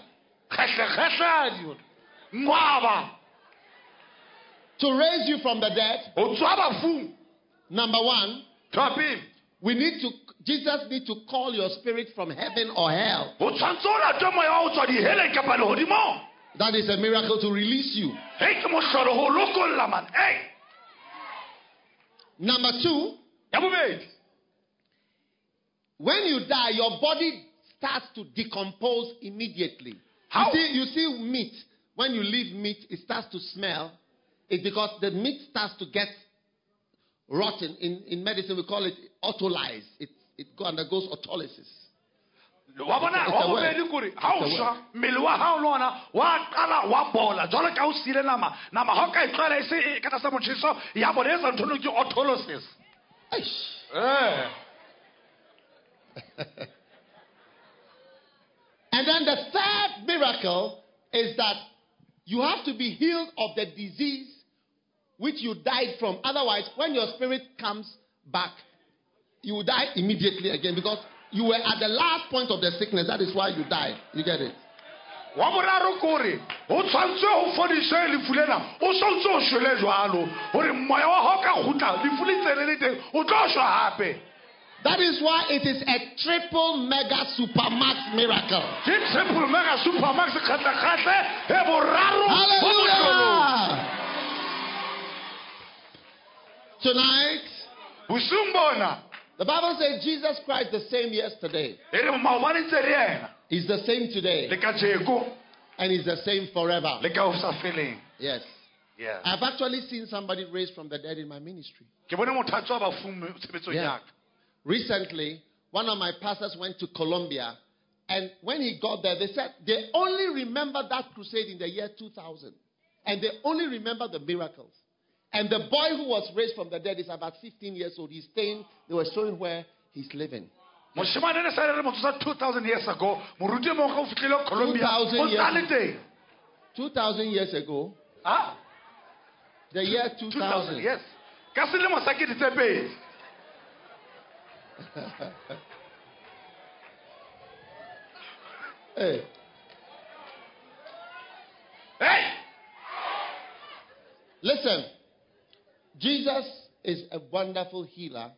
B: To raise you from the dead. Number one. We need to, Jesus needs to call your spirit from heaven or hell. That is a miracle to release you. Number two. When you die, your body starts to decompose immediately. How? You see, you see meat. When you leave meat, it starts to smell. It's because the meat starts to get rotten. In, in medicine, we call it autolysis. It, it undergoes autolysis. It's a word. It's a And then the third miracle is that you have to be healed of the disease which you died from. Otherwise, when your spirit comes back, you will die immediately again because you were at the last point of the sickness. That is why you died. You get it? That is why it is a triple mega supermax miracle. Triple mega supermax. Hallelujah. Tonight, the Bible says Jesus Christ the same yesterday. He's the same today. And it's the same forever.
A: Le ka o sa feleng.
B: Yes.
A: Yeah.
B: I've actually seen somebody raised from the dead in my ministry.
A: Ke bone motho a tswa ba fumme tshebetso
B: Yeah.
A: ya ka.
B: Recently, one of my pastors went to Colombia, and when he got there, they said they only remember that crusade in the year two thousand. And they only remember the miracles. And the boy who was raised from the dead is about fifteen years old. He's staying, they were showing where he's living.
A: Moshimane ne sa re motho sa two thousand years ago, moruti mo ga o fitlile Colombia.
B: two thousand
A: O
B: years
A: tsale teng.
B: two thousand years ago,
A: Ah,
B: the year two
A: two
B: thousand.
A: thousand. Yes. Ka selemo sa ke tse pedi.
B: Hey,
A: Hey!
B: listen, Jesus is a wonderful healer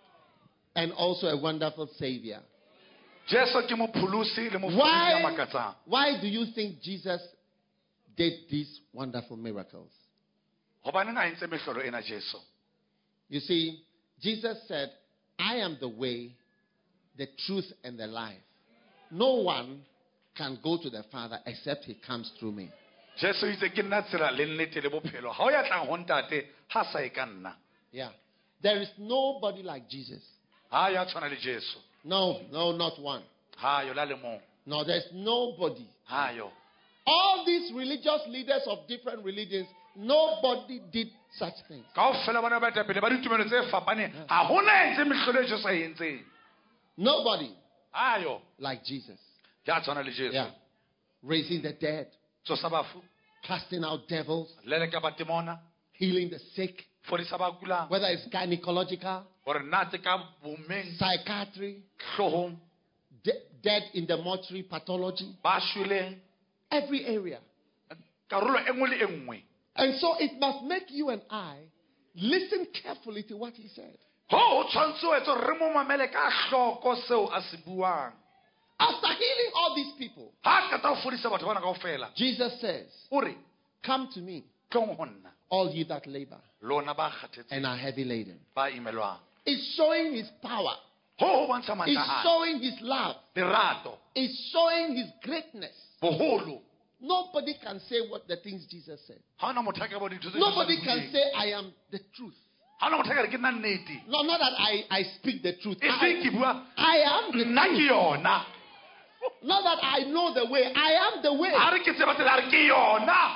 B: and also a wonderful savior.
A: Jesu ke mopholosi le mofodisi ya
B: Why,
A: makatsang.
B: why do you think Jesus did these wonderful miracles?
A: Hobaneng a entse mehlolo ena Jesu?
B: You see, Jesus said, I am the way, the truth, and the life. No one can go to the Father except he comes through me.
A: Jesu itse ke nna tsela le nnete le bophelo. Ha o ya tlang ho ntate ha sa e ka nna.
B: Yeah. There is nobody like Jesus.
A: Ha ya tshwana le Jesu.
B: No, no, not one.
A: Ha yo la le mo.
B: No, there's nobody.
A: Ha yo.
B: All these religious leaders of different religions, nobody did such things.
A: Kaofela bana ba etapele ba ditumelo tse fapaneng ha hona entse mehlolo e Jesu a e entseng.
B: Nobody
A: Ha yo.
B: like Jesus.
A: Ya tshwana le Jesu.
B: Yeah. Raising the dead,
A: Tsosa bafu.
B: casting out devils,
A: Lele ka batemona.
B: healing the sick,
A: Fodisa ba kulang.
B: whether it's gynecological,
A: Hore nate ka bomeng
B: psychiatry,
A: hlohong
B: de- dead in the mortuary pathology,
A: ba shweleng
B: every area.
A: karolo e nngwe le e nngwe.
B: And so it must make you and I listen carefully to what he said.
A: Ho o tshwantse o etse re mo mamele ka hloko seo a se buang.
B: After healing all these people,
A: Ha ka ta fodisa batho bana kaofela.
B: Jesus says,
A: O re
B: come to me,
A: tlong ho nna
B: all ye that labor
A: lona ba kgathetse
B: and are heavy laden.
A: ba imelwang.
B: It's showing his power.
A: Ho ho bontsha matla
B: It's
A: a hae.
B: showing his love.
A: Lerato,
B: It's showing his greatness.
A: boholo.
B: Nobody can say what the things Jesus said.
A: Ha ona motho a ka bo dintho tse
B: Nobody
A: Jesu a
B: can
A: di buileng.
B: say, I am the truth.
A: Ha ona motho a ka re ke nna nnete.
B: No, not that I, I speak the truth.
A: E se ke
B: I,
A: bua
B: I am the
A: nna ke
B: truth.
A: yona.
B: Not that I know the way. I am the way.
A: Ha re ke tseba tsela, a re ke yona.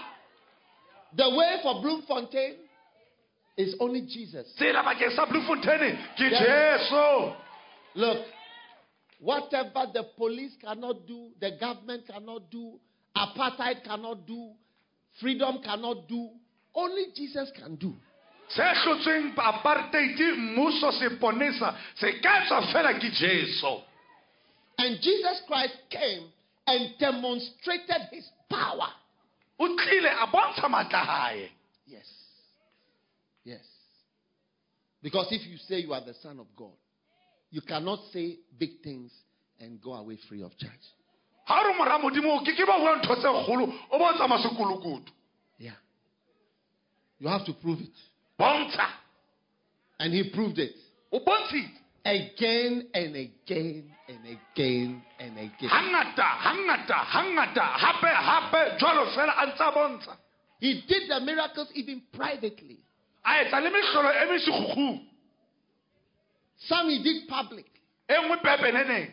B: The way for Bloemfontein is only Jesus.
A: Tsela bakeng sa Bloemfontein ke
B: Yes.
A: Jesu.
B: Look, whatever the police cannot do, the government cannot do, apartheid cannot do, freedom cannot do, only Jesus can do.
A: Se hlotsweng apartheid mmuso seponesa se ka tswa fela ke Jesu.
B: And Jesus Christ came and demonstrated his power.
A: O tlile a bontsha matla a hae.
B: Yes. Yes. Because if you say you are the Son of God, you cannot say big things and go away free of charge.
A: Ha re mora modimo ke ke ba bua ntho tse kgolo o bontsha masekulukudu.
B: Yeah. You have to prove it.
A: Bontsha.
B: And he proved it.
A: O bontshitse.
B: Again and again and again and again.
A: Hangata, hangata, hangata, hape, hape, jwalo fela a ntse a bontsha.
B: He did the miracles even privately.
A: A etsa le mehlolo e mesekgukgung.
B: Some he did public
A: E nngwe pepeneneng.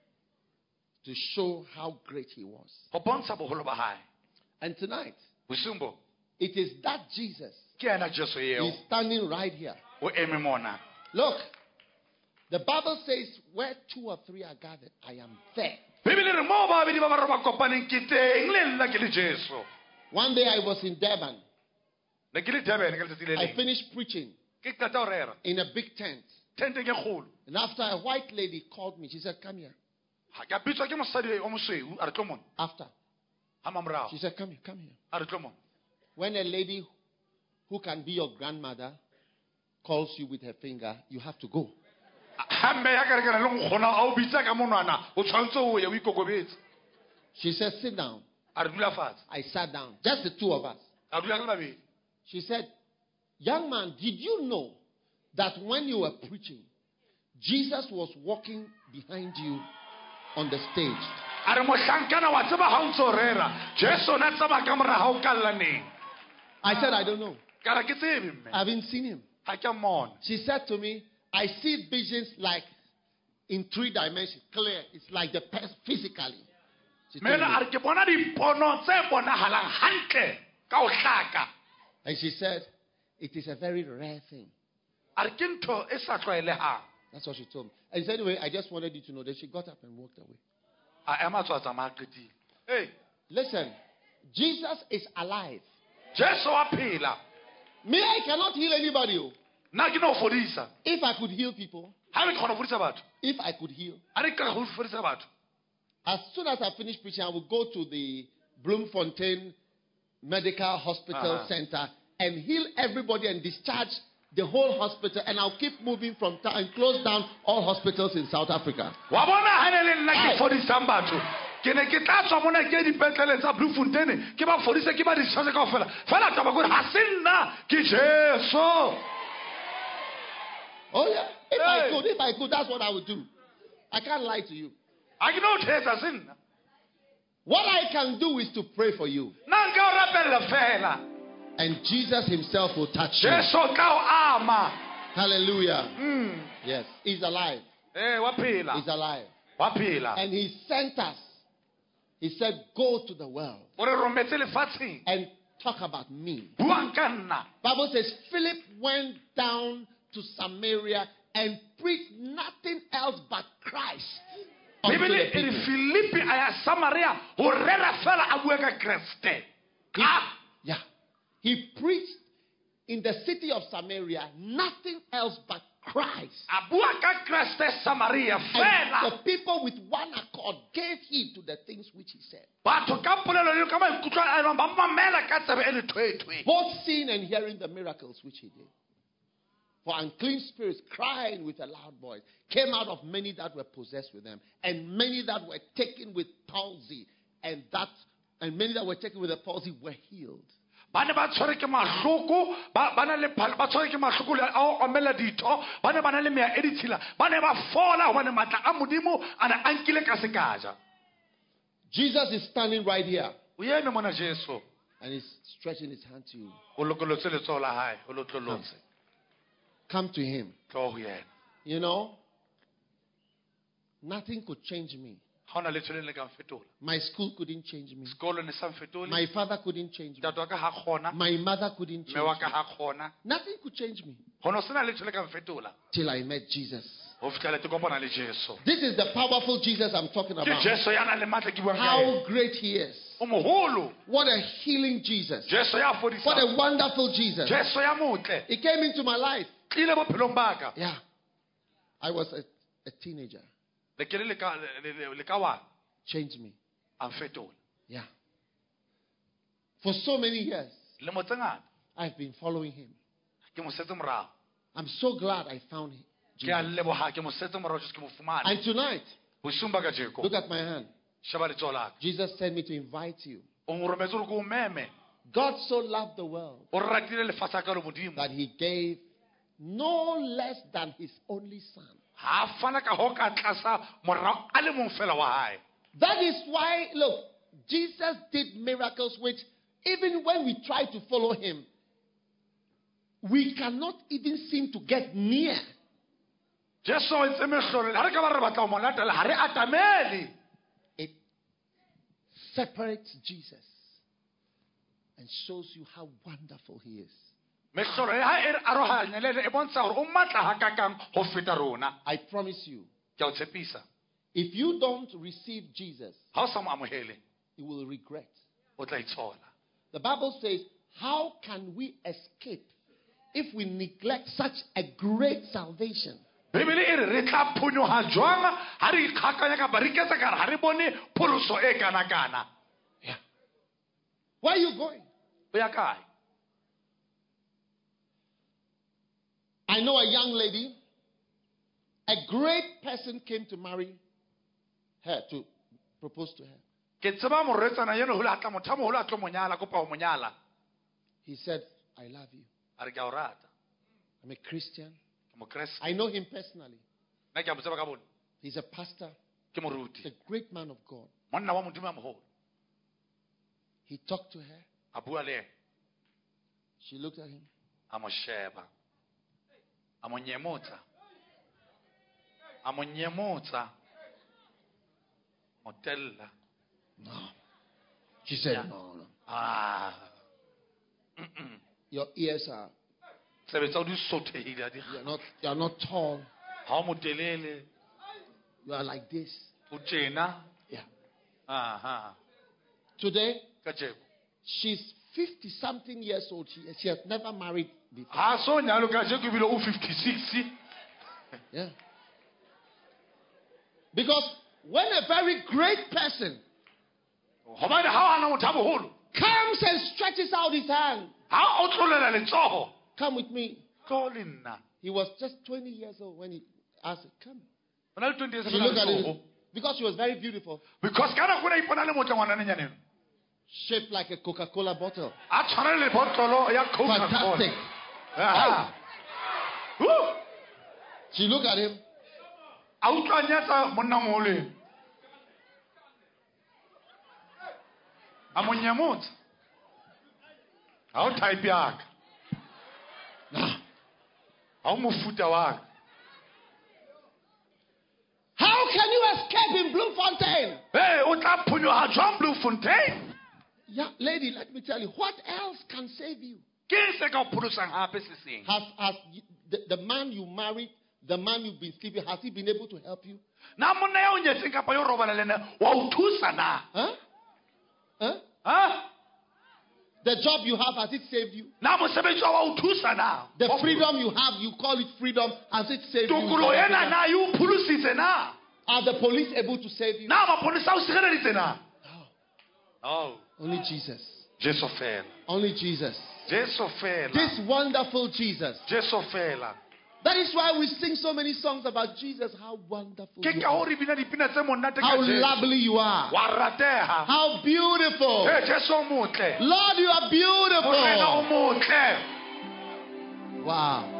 B: to show how great he was.
A: Ho bontsha boholo ba hae.
B: And tonight,
A: Bosiung bo,
B: it is that Jesus
A: ke yena Jesu eo.
B: is standing right here.
A: O eme mona.
B: Look, the Bible says, where two or three are gathered, I am there.
A: Bibele re mo ba babedi ba ba re ba kopaneng ke teng le nna ke le Jesu.
B: One day I was in Durban.
A: Ne ke le Durban ka letsatsi le
B: I
A: leng.
B: finished preaching
A: Ke qeta ho rera.
B: in a big tent.
A: Tente ke kgolo.
B: And after a white lady called me, she said, come here.
A: Ha ke a bitswa ke mosadi o mosweu a re tlo mona.
B: After.
A: Ha mamorao.
B: She said, come here, come here.
A: A re tlo mona.
B: When a lady who can be your grandmother calls you with her finger, you have to go.
A: Ha mme ya ka re ke na le nkgona a o bitsa ka monwana o tshwantse o ye o ikokobetse.
B: She said, sit down.
A: A re dula fatshe.
B: I sat down. Just the two of us.
A: A dula ka le babedi.
B: She said, young man, did you know that when you were preaching, Jesus was walking behind you on the stage?
A: are mohlankana wa tseba ha o ntso rera Jesu na tsaba ka mora ha o kallaneng.
B: I said, I don't know.
A: Kara ke tsebe mme.
B: I haven't seen him.
A: Ha ke mmona.
B: She said to me, I see visions like in three dimensions, clear. It's like the person physically. She told
A: Mela
B: me.
A: are ke bona dipono tse bonahalang hantle ka o hlaka.
B: And she said, it is a very rare thing.
A: Are ke ntho e sa tlwaelehang.
B: That's what she told me. And she said, anyway, I just wanted you to know that she got up and walked away.
A: A ema tswa tsamaya qetile. Hey,
B: Listen, Jesus is alive.
A: Jesu wa phela.
B: Me, I cannot heal anybody. oh.
A: Nna ke no fodisa.
B: If I could heal people,
A: Ha re khona ho fodisa batho.
B: if I could heal,
A: A re ka ho fodisa batho.
B: as soon as I finish preaching, I will go to the Bloemfontein Medical Hospital
A: Uh-huh.
B: Center and heal everybody and discharge the whole hospital, and I'll keep moving from town and close down all hospitals in South Africa.
A: Wa bona ha ne le nna
B: Hey.
A: ke fodisang batho. Ke ne ke tla tswa mona ke dipetlele tsa Bloemfontein ke ba fodise ke ba di tshwase kaofela. Fela taba gore ha se nna ke Jesu.
B: Oh yeah, if I
A: Hey.
B: could, if I could, that's what I would do. I can't lie to you.
A: A ke no thetsa se nna.
B: What I can do is to pray for you,
A: Nna nka o rapella fela.
B: and Jesus Himself will touch you.
A: Jesu ka o ama.
B: Hallelujah.
A: Mm.
B: Yes, He's alive.
A: Eh wa phela.
B: He's alive.
A: Wa phela.
B: And He sent us. He said, go to the world
A: O re rometse lefatsheng.
B: and talk about me.
A: Buang ka nna.
B: Bible says Philip went down to Samaria and preached nothing else but Christ unto
A: Bibele
B: the
A: e re
B: people.
A: Filipi a ya Samaria ho rera fela a bua ka Kriste. Ah,
B: Yeah. He preached in the city of Samaria nothing else but Christ.
A: a bua ka Kriste Samaria
B: And
A: fela.
B: the people with one accord gave heed to the things which he said.
A: Batho ka polelo le ka maikutlo a ena ba mamela ka tsebe e le thwethwe.
B: Both seeing and hearing the miracles which he did. For unclean spirits, crying with a loud voice, came out of many that were possessed with them, and many that were taken with palsy, and that and many that were taken with a palsy were healed.
A: Ba ne ba tshwere ke mahloko, ba ba na le phal- ba tshwere ke mahloko le a o omela ditho, ba ne ba na le mea e ditshila, ba ne ba fola hobane matla a modimo a ne a nkile ka sekaja.
B: Jesus is standing right here,
A: O eme mona Jesu.
B: and he's stretching his hand to you.
A: O lokolotse letsoho la hae, o lo tlolotse.
B: Come to him.
A: Tlo ho yena.
B: You know, nothing could change me.
A: Ha ona letho le le ka mfetola.
B: My school couldn't change me.
A: Sekolo ne sa mfetole.
B: My father couldn't change me.
A: Ntate wa ka ha kgona,
B: My mother couldn't change
A: mme wa
B: me.
A: ka ha kgona.
B: Nothing could change me
A: Ho no sena letho le ka mfetola.
B: till I met Jesus.
A: Ho fitlhela ke kopana le Jesu.
B: This is the powerful Jesus I'm talking
A: Ke
B: about.
A: Jesu ya nang le matla ke buang ka ena.
B: How great he is.
A: O moholo.
B: What a healing Jesus.
A: Jesu ya
B: What
A: fodisa.
B: a wonderful Jesus.
A: Jesu ya motle.
B: He came into my life.
A: Tlile bophelong ba ka.
B: Yeah. I was a, a teenager.
A: Le ke le ka le- le le ka wa
B: Changed me.
A: a mfetola.
B: Yeah. For so many years,
A: Le mo tse ngata
B: I've been following him.
A: ke mo setse morao.
B: I'm so glad I found him.
A: Ke a
B: Jesus.
A: leboha ke mo setse morao just ke mo fumane.
B: And tonight,
A: Bosung ba ka jeko.
B: look at my hand.
A: Sheba letsoho la ka.
B: Jesus sent me to invite you.
A: O nrometse gore ke o meme.
B: God so loved the world
A: O ratile lefatshe ka lo modimo.
B: that he gave no less than his only son.
A: Ha fana ka ho ka tlasa morao a le mong fela wa hae.
B: That is why, look, Jesus did miracles which, even when we try to follow him, we cannot even seem to get near.
A: Jesu o entse mehlolo. Ha re ka ba re batla ho mo latela, ha re atamele.
B: It separates Jesus and shows you how wonderful he is.
A: Mehlolo ya hae e re arohanyelele e bontsha hore o matla hakakang ho feta rona.
B: I promise you,
A: Ke a o tshepisa.
B: if you don't receive Jesus,
A: Ha o sa mo amohele,
B: you will regret.
A: o tla itshola.
B: The Bible says, how can we escape if we neglect such a great salvation?
A: Bibele e re re tla phonyoha jwang ha re ikgakanya ka ba re iketsa ka re ha re bone pholoso e kana kana.
B: Yeah. Where are you going?
A: O ya kae?
B: I know a young lady, a great person came to marry her, to propose to her.
A: Ke tseba morwetsana eno ho le atla motho a moholo a tlo mo nyala, kopa ho mo nyala.
B: He said, I love you.
A: A re ke a o rata.
B: I'm a Christian.
A: Ke mokreste.
B: I know him personally.
A: Nna ke a mo tseba ka bone.
B: He's a pastor.
A: Ke moruti.
B: He's a great man of God.
A: Monna wa modimo a moholo.
B: He talked to her.
A: A bua le
B: She looked at him.
A: a mo sheba. A mo nyemotsa. A mo nyemotsa. Mo tella.
B: No. She said,
A: Yeah.
B: no, no.
A: Ah. Mm-mm.
B: Your ears are,
A: Sebetsa o di sothehile a di.
B: you're not, you're not tall.
A: Ha o mo telele.
B: You are like this.
A: O tjena.
B: Yeah.
A: Aha.
B: Today,
A: Ka tjeko.
B: she's fifty something years old. She, she has never married before.
A: Ha so nyalo ka tjeko ebile o fifty-six.
B: Yeah. Because when a very great person
A: Hobane ha ana motho a moholo.
B: comes and stretches out his hand,
A: Ha o tlolela letsoho.
B: come with me.
A: Tlo le nna.
B: He was just twenty years old when he asked her, come.
A: Ona le twenty years
B: She looked at
A: old.
B: him because she was very beautiful,
A: Because kana kuna ipona le motle ngwana nyaneng.
B: shaped like a Coca-Cola bottle.
A: A tshwana le botolo ya Coca-Cola.
B: Fantastic.
A: Aha. Woo!
B: She looked at him.
A: A utlwa nyatsa monna moholo. A mo nyamotsa. Ha o type ya ka.
B: Nah.
A: Ha o mofuta wa ka.
B: How can you escape in Bloemfontein?
A: Hey, o tla phonyoha jwang Bloemfontein?
B: Yeah, lady, let me tell you, what else can save you?
A: Ke eng se ka o pholosang hape se seng?
B: Has, has y- the, the man you married, the man you've been sleeping, has he been able to help you?
A: Na monna ya o nyetseng kapa yo robala le ena wa o thusa na?
B: Huh? Huh?
A: Ha?
B: The job you have, has it saved you?
A: Na mosebetsi wa o thusa na?
B: The freedom you have, you call it freedom, has it saved you?
A: Tokolo ena na e o pholositse na?
B: Are the police able to save you?
A: Na maponesa o sireleditse na? Oh,
B: Only Jesus.
A: Jesu fela.
B: Only Jesus.
A: Jesu fela.
B: This wonderful Jesus.
A: Jesu fela.
B: That is why we sing so many songs about Jesus. How wonderful
A: Ke
B: you
A: ka
B: are.
A: ho re bina dipina tse monate
B: How
A: ka Jesu.
B: lovely you are.
A: Wa rateha.
B: How beautiful.
A: Eh, Jesu o motle.
B: Lord, you are
A: Morena o
B: beautiful.
A: motle.
B: Wow.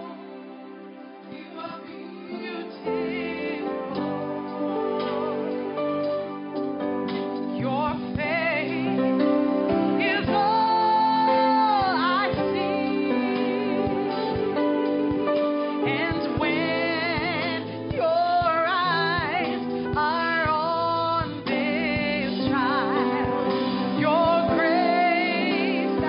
C: Your face is all I see, and when your eyes are on this child, your grace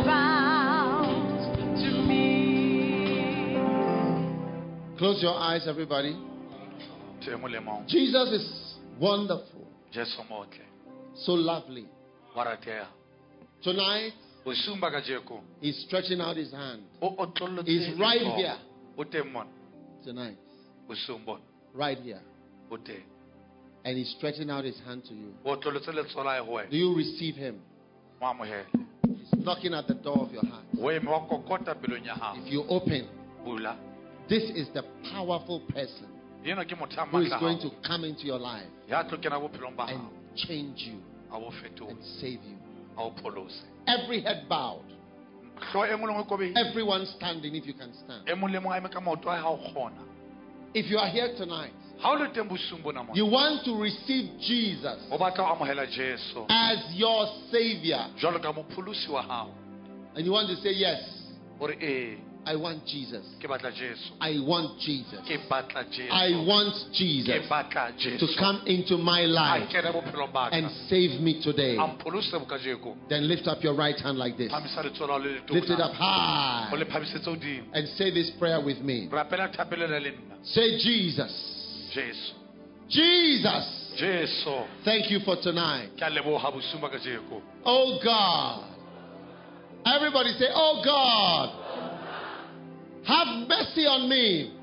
C: abounds to me.
B: Close your eyes, everybody.
A: Te molemo.
B: Jesus is wonderful.
A: Jesu motle.
B: So lovely.
A: Wa rateha.
B: Tonight,
A: O sumba ka Jesu.
B: he's stretching out his hand.
A: O o tlolotse.
B: He's right here.
A: O teng mona.
B: Tonight.
A: O sumbo.
B: Right here.
A: O teng.
B: And he's stretching out his hand to you.
A: O tlolotse letsoho la hae ho
B: Do
A: wena.
B: you receive him?
A: Mo amohele.
B: He's knocking at the door of your heart.
A: O eme wa kokota pelong ya hao.
B: If you open,
A: Bula.
B: this is the powerful person
A: Yena ke motho a
B: who is
A: matla
B: going
A: hao.
B: to come into your life
A: Ya tlo kena bophelong ba
B: and
A: hao.
B: change you
A: A bo fetole.
B: and save you.
A: A o pholose.
B: Every head bowed.
A: Hlo e mong le mong e kobehile.
B: Everyone standing if you can stand.
A: E mong le mong a eme ka maoto a hae ha o kgona.
B: If you are here tonight,
A: Ha o le teng bosung bona mona.
B: you want to receive Jesus
A: O batla ho amohela Jesu.
B: as your Savior,
A: Jwalo ka mopholosi wa hao.
B: and you want to say, yes,
A: O re eh,
B: I want Jesus.
A: ke batla Jesu.
B: I want Jesus.
A: Ke batla Jesu.
B: I want
A: Ke
B: Jesus
A: batla
B: to
A: Jesu.
B: come into my
A: A
B: life
A: kene bophelong ba ka.
B: and save me today.
A: A mpholose bokajeko.
B: Then lift up your right hand like this.
A: Phamisa letsoho la hao le letona.
B: Lift it up
A: O
B: high
A: le phamisetse hodimo.
B: and say this prayer with me.
A: Rapela thapelele le nna.
B: Say, Jesus.
A: Jesu.
B: Jesus.
A: Jesu.
B: Thank you for tonight.
A: Ke a leboha bosung ba kajeko.
B: Oh God. Everybody say, oh God. Have mercy on me.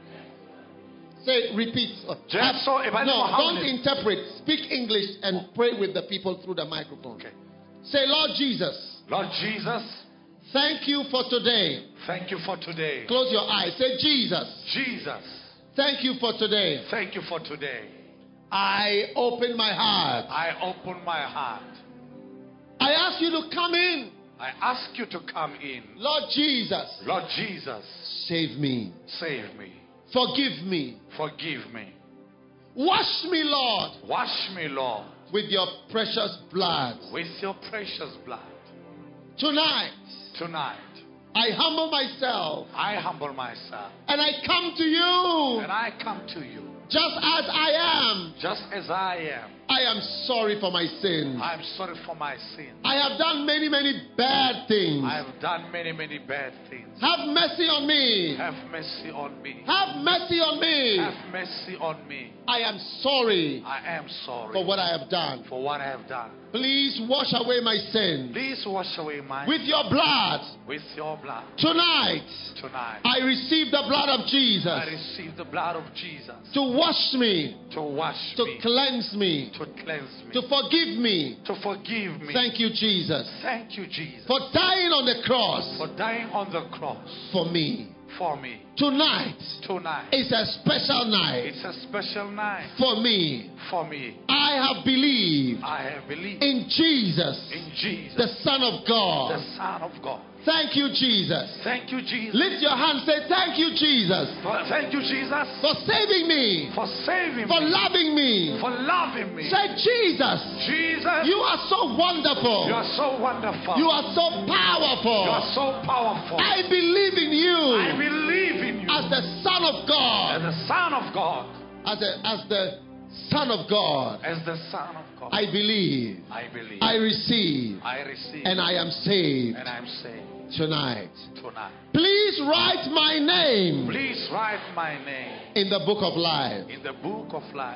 B: Say, repeat.
A: Jesu,
B: Have-
A: if I
B: no,
A: know how
B: don't
A: many-
B: interpret. Speak English and pray with the people through the microphone.
A: Okay.
B: Say, Lord Jesus,
A: Lord Jesus,
B: thank you for today.
A: thank you for today.
B: Close your eyes. Say, Jesus,
A: Jesus,
B: thank you for today.
A: thank you for today.
B: I open my heart.
A: I open my heart.
B: I ask you to come in.
A: I ask you to come in.
B: Lord Jesus,
A: Lord Jesus,
B: save me.
A: save me.
B: Forgive me.
A: Forgive me.
B: Wash me, Lord.
A: Wash me, Lord.
B: with your precious blood.
A: with your precious blood.
B: Tonight,
A: Tonight,
B: I humble myself
A: I humble myself
B: and I come to you
A: and I come to you
B: just as I am.
A: just as I am.
B: I am sorry for my sins.
A: I'm sorry for my sins.
B: I have done many, many bad things.
A: I have done many, many bad things.
B: Have mercy on me.
A: Have mercy on me.
B: Have mercy on me.
A: Have mercy on me.
B: I am sorry
A: I am sorry
B: for what I have done.
A: for what I have done.
B: Please wash away my sin
A: Please wash away my
B: with your blood.
A: with your blood.
B: Tonight,
A: Tonight,
B: I receive the blood of
A: I
B: Jesus
A: receive the blood of Jesus
B: to wash me,
A: to wash
B: to
A: me,
B: cleanse me,
A: to cleanse me,
B: to forgive me.
A: to forgive me.
B: Thank you, Jesus,
A: Thank you, Jesus,
B: for dying on the cross
A: for dying on the cross
B: for me.
A: for me.
B: Tonight
A: Tonight,
B: is a special night
A: it's a special night
B: for me.
A: for me.
B: I have believed
A: I have believed
B: in Jesus,
A: in Jesus,
B: the Son of God.
A: the Son of God.
B: Thank you, Jesus.
A: Thank you, Jesus.
B: Lift your hand, say, thank you, Jesus,
A: For- Thank you, Jesus,
B: for saving me,
A: for saving
B: for
A: me,
B: loving me.
A: for loving me.
B: Say, Jesus,
A: Jesus,
B: you are so wonderful.
A: you are so wonderful.
B: You are so powerful.
A: You are so powerful.
B: I believe in you
A: I believe in you
B: as the Son of
A: as
B: God.
A: the Son of God.
B: As the, as the Son of God.
A: As the Son of God.
B: I believe.
A: I believe.
B: I receive.
A: I receive.
B: And I am saved
A: and I'm saved
B: tonight.
A: tonight.
B: Please write my name
A: Please write my name
B: in the book of life.
A: in the book of life.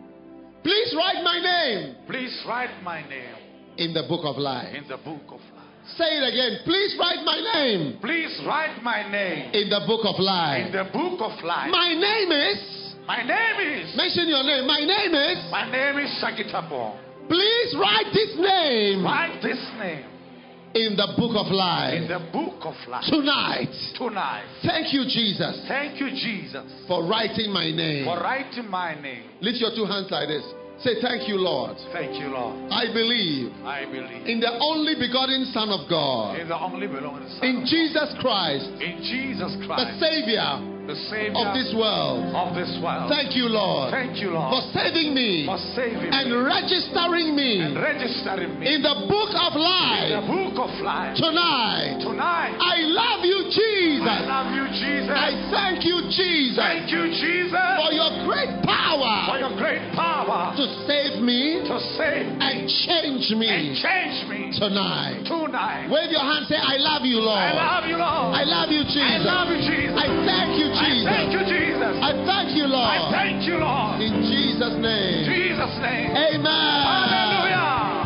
B: Please write my name
A: Please write my name
B: in the book of life.
A: in the book of life.
B: Say it again. Please write my name
A: Please write my name
B: in the book of
A: in
B: life.
A: the book of life.
B: My name is.
A: My name is.
B: Mention your name. My name is.
A: My name is Shakitabo.
B: Please write this name
A: Write this name
B: in the book of
A: in
B: life.
A: the book of life
B: Tonight.
A: tonight.
B: Thank you, Jesus,
A: Thank you, Jesus,
B: for writing my name.
A: for writing my name.
B: Lift your two hands like this. Say, thank you, Lord.
A: Thank you, Lord.
B: I believe
A: I believe
B: in the only begotten Son of God,
A: in the only beloved Son
B: in
A: of God.
B: Jesus Christ,
A: in Jesus
B: the
A: Christ,
B: Savior
A: the Savior
B: of this world.
A: of this world.
B: Thank you, Lord,
A: Thank you,
B: for
A: Lord,
B: saving me
A: for saving
B: and
A: me
B: registering me
A: and registering me
B: in the book of
A: in the
B: life.
A: book of life.
B: Tonight,
A: Tonight,
B: I love you,
A: I
B: Jesus.
A: love you, Jesus.
B: I thank you, Jesus,
A: Thank you, Jesus,
B: for your great
A: for
B: power
A: your great power
B: to save me
A: to save
B: and change
A: and
B: me
A: change me
B: tonight.
A: tonight.
B: Wave your hand, say, I love you, Lord.
A: I love you, Lord.
B: I love you,
A: I
B: Jesus.
A: love you, Jesus.
B: I thank you,
A: I
B: Jesus.
A: thank you, Jesus.
B: I thank you,
A: I
B: Lord.
A: thank you, Lord.
B: In Jesus'
A: In
B: name.
A: Jesus' name.
B: Amen.
A: Hallelujah.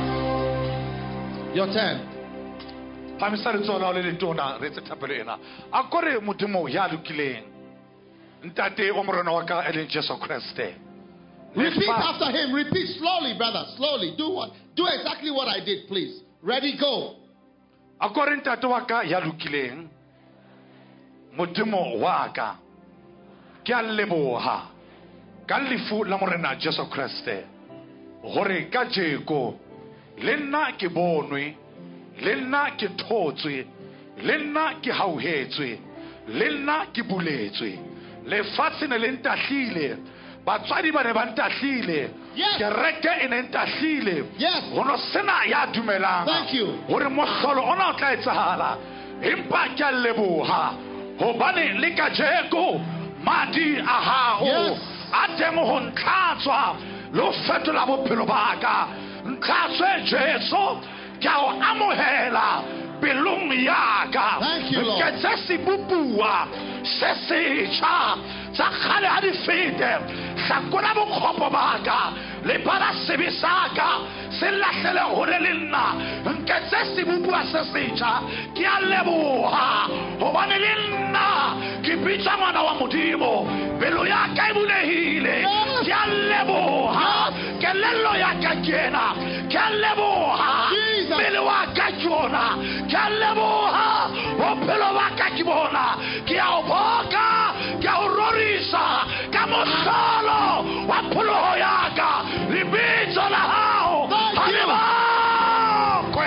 B: Your turn.
A: Pamisari tsona le letona re tse thapelo ena. A kore modimo ya lokileng. Ntate o morena wa ka e leng Jesu Kriste.
B: Repeat after him. Repeat slowly, brother. Slowly. Do what? Do exactly what I did, please. Ready, go.
A: A kore ntate wa ka ya lokileng. Modimo wa ka. Ke a leboha. Ka lefu la morena Jesu Kriste. Gore ka jeko le nna ke bonwe, le nna ke thotswe, le nna ke hauhetswe, le nna ke buletswe. Lefatshe ne le ntahlile, batswadi ba ne ba ntahlile,
B: Yes.
A: kereke e ne ntahlile.
B: Yes.
A: Ho no sena ya dumelang
B: Thank you.
A: gore mohlolo ona o tla etsahala. Empa ke a leboha hobane le ka jeko madi a hao
B: Yes.
A: a teng ho ntlhatswa le ho fetola bophelo ba ka. Ntlhatswe Jesu, ke a o amohela pelong ya ka.
B: Thank you, Lord.
A: Ke tse sebopua se setjha tsa kgale ha di fete. Hlakola bokgopo ba ka le bala sebe sa ka se lahlele hore le nna. Nke tse sebopua se setjha ke a leboha hobane le nna ke bitsa ngwana wa Modimo. Pelo ya ka e bulehile. Ke a leboha kelello ya ka kena. Ke a leboha
B: Jesus.
A: pele wa ka jona. Ke a leboha bophelo ba ka ke bona. Ke a o boka, ke a o rorisa ka mohlolo wa pholoho ya ka. Lebitso la hao
B: Thank
A: ha
B: you.
A: le bokwe.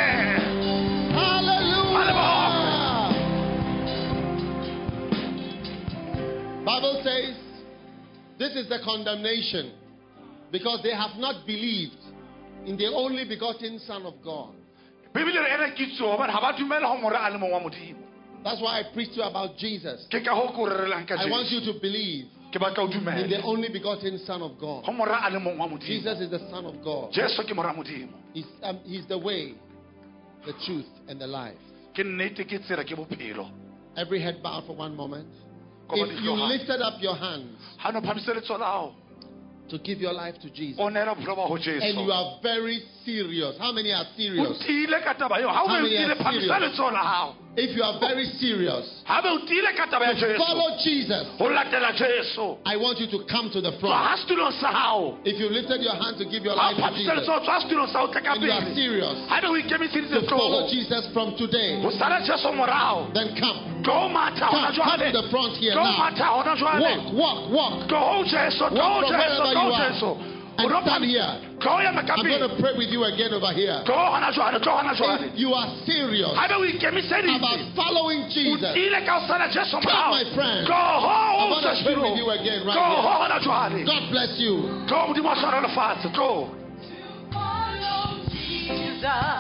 B: Hallelujah. Bible says this is the condemnation because they have not believed in the only begotten Son of God.
A: Bibele e re kitso hobane ha ba dumela ho mora a le mong wa Modimo.
B: That's why I preach to you about Jesus.
A: Ke ka ho ko rerelang ka
B: I want you
A: Jesu.
B: to believe
A: Ke batla o
B: in the
A: dumele
B: only begotten Son of
A: ho
B: God.
A: mora a le mong wa Modimo.
B: Jesus is the Son of God.
A: Jesu ke mora Modimo.
B: He's, um, he's the way, the truth, and the life.
A: Ke nnete ke tsela ke bophelo.
B: Every head bowed for one moment.
A: Come on,
B: If
A: lift
B: you
A: your hand.
B: lifted up your hands
A: Ha no phamisele letso la hao.
B: to give your life to Jesus,
A: O nela bophelo ba ho Jesu.
B: and you are very serious, how many are
A: O
B: serious?
A: tiile ka taba eo. Ha o
B: How many
A: tiile
B: are
A: phamisa
B: serious?
A: letso la hao.
B: If you are very serious,
A: Ha be o tiile ka taba ya Jesu.
B: follow Jesus.
A: Ho latela Jesu.
B: I want you to come to the
A: Tswa
B: front.
A: ha setulong sa hao.
B: If you lifted your hand to give your
A: Ha
B: life
A: o
B: to
A: phamisa
B: Jesus,
A: letso tswa setulong sa hao tle ka
B: and you are
A: pele.
B: serious
A: Ha be o ikemiseditse
B: to follow
A: tloho.
B: Jesus from today,
A: Ho sala Jesu morao.
B: then come.
A: Go matha hona
B: Come, come to
A: jwale.
B: the front here
A: Go
B: now.
A: matha hona jwale.
B: Walk, walk, walk.
A: Go ho Jesu. Go
B: Walk
A: ho
B: from
A: Jesu.
B: wherever
A: Go
B: you
A: ho
B: are.
A: Jesu.
B: And
A: O no
B: stand
A: pham-
B: here.
A: Go ya
B: I'm going
A: makapeng.
B: to pray with you again over here.
A: Go hona jwale. Go hona jwale.
B: If you are serious
A: Ha be o
B: about
A: ikemiseditse.
B: following
A: O
B: Jesus,
A: tiile ka ho sala Jesu
B: come,
A: morao.
B: my friend.
A: Go
B: I
A: ho
B: want to
A: Jesu.
B: pray with you again
A: Go
B: right
A: ho
B: here.
A: hona jwale.
B: God bless you.
A: Go Modimo a tshware lefatshe. Go.
C: Follow Jesus.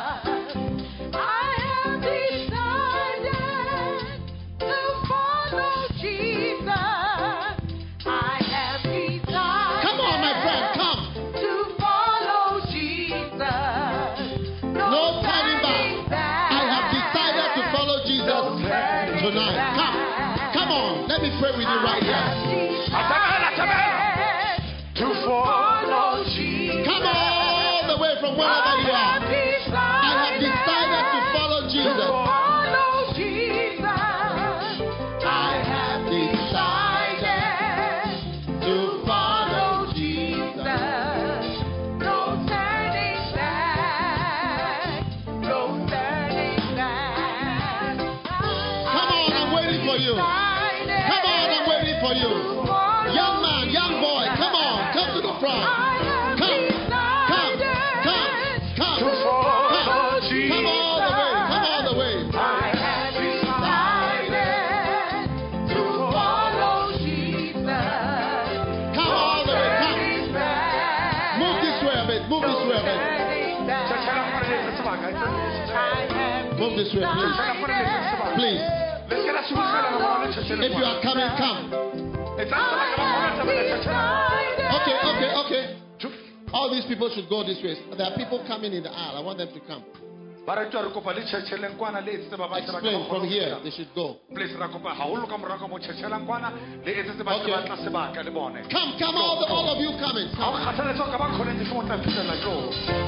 C: I have decided to follow Jesus. I have decided.
B: Come on, my friend, come.
C: To follow Jesus.
B: No turning back.
C: back.
B: I have decided to follow Jesus tonight. Come. Come on. Let me pray with you right here.
A: Atamela, atamela. To follow
C: Jesus.
B: Come all the way from wherever you are. I have decided to follow Jesus.
C: Follow Jesus.
B: I have decided to follow Jesus.
C: No turning back. No turning back.
B: Come on, I'm waiting for you. Come on, I'm waiting for you. Young man, young boy, come on, come to the front. Come, come, come, come,
A: To follow
B: come.
A: Jesus.
B: Come all the way, come all the way.
C: I have decided to follow Jesus.
B: Come all the way, come. Move this way a bit, move this way a bit.
A: Tshela gore le etse sebaka.
B: Move this way, please.
A: Tshela gore le etse sebaka.
B: Please.
A: Le se la sebusela le bona tshela.
B: If you are coming, come.
A: Etsa sebaka ba bona tshela tshela.
B: Okay, okay, okay. All these people should go this way. There are people coming in the aisle. I want them to come.
A: Ba re tswa re kopa le tshetsheleng kwana le etse ba ba tshela.
B: Explain from here. They should go.
A: Please ra kopa haholo ka moraka mo tshetshelang kwana le etse ba
B: Okay.
A: ba tla sebaka le bone.
B: Come, come, all, the, all of you coming.
A: Ha o
B: Come.
A: kgathaletsa ka ba khone di fota fitela tlo.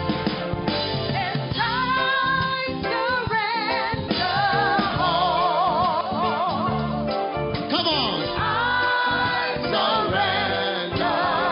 C: It's time to surrender all.
B: Come on.
C: I surrender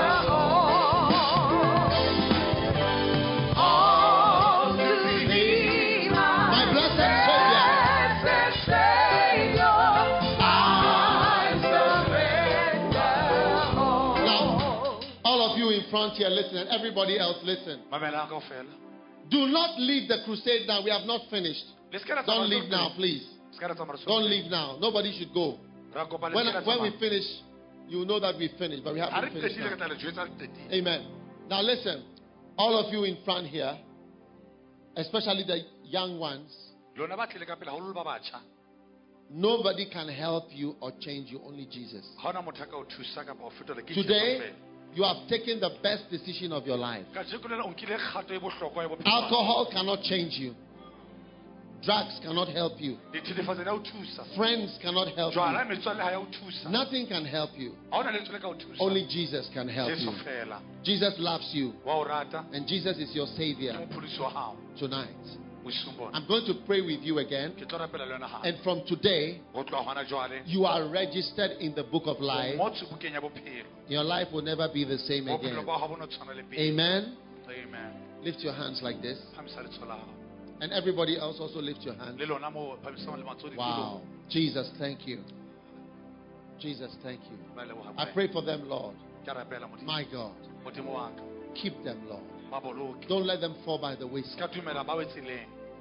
C: all. All to thee,
B: My blessed Savior.
C: blessed Savior. I surrender all.
B: Now, all of you in front here, listen, and everybody else, listen.
A: Mamela ka ofela.
B: Do not leave the crusade now. We have not finished.
A: Le skera
B: Don't leave now, please.
A: Skera tsamara so.
B: Don't leave now. Nobody should go.
A: Ra kopa le
B: When,
A: skera
B: when we
A: tsamara.
B: finish, you will know that we finished, but we
A: Ha re
B: haven't finished
A: qetile ka
B: now.
A: tla le jwetsa re qetile.
B: Amen. Now listen, all of you in front here, especially the young ones,
A: Lona ba tlile ka pele haholo ba batjha.
B: nobody can help you or change you, only Jesus.
A: Ha ona motho a ka o thusa kapa o fetola ke
B: Today,
A: Jesu.
B: you have taken the best decision of your life.
A: Ka jekolela o nkile kgato e bohlokwa e bophelo.
B: Alcohol cannot change you. Drugs cannot help you.
A: Dithethefatsi di a o thusa.
B: Friends cannot help
A: Jwala
B: you.
A: metswalle ha ya o thusa.
B: Nothing can help you.
A: Ha ona letho le ka o thusa.
B: Only Jesus can help
A: Jesu
B: you.
A: fela.
B: Jesus loves you,
A: Wa o rata.
B: and Jesus is your
A: Ke
B: Savior
A: mopholosi wa hao.
B: tonight.
A: O sumbona.
B: I'm going to pray with you again.
A: Ke tlo rapela le yona hape.
B: And from today,
A: Ho tloha hona jwale.
B: you are registered in the book of life.
A: Mo tsebukeng ya bophelo.
B: Your life will never be the same
A: Bophelo
B: again.
A: ba hao bo no tshwana le pele.
B: Amen.
A: Amen.
B: Lift your hands like this.
A: Phamisa letsoho la hao.
B: And everybody else also lift your hands.
A: Le lona mo phamisang le matsoho di
B: Wow. Jesus, thank you. Jesus, thank you.
A: Ba leboha
B: I
A: Morena.
B: pray for them, Lord.
A: Ke a rapela Modimo.
B: My God.
A: Modimo wa ka.
B: Keep them, Lord.
A: Ba boloke.
B: Don't let them fall by the
A: Ska
B: wayside.
A: dumela ba we tseleng.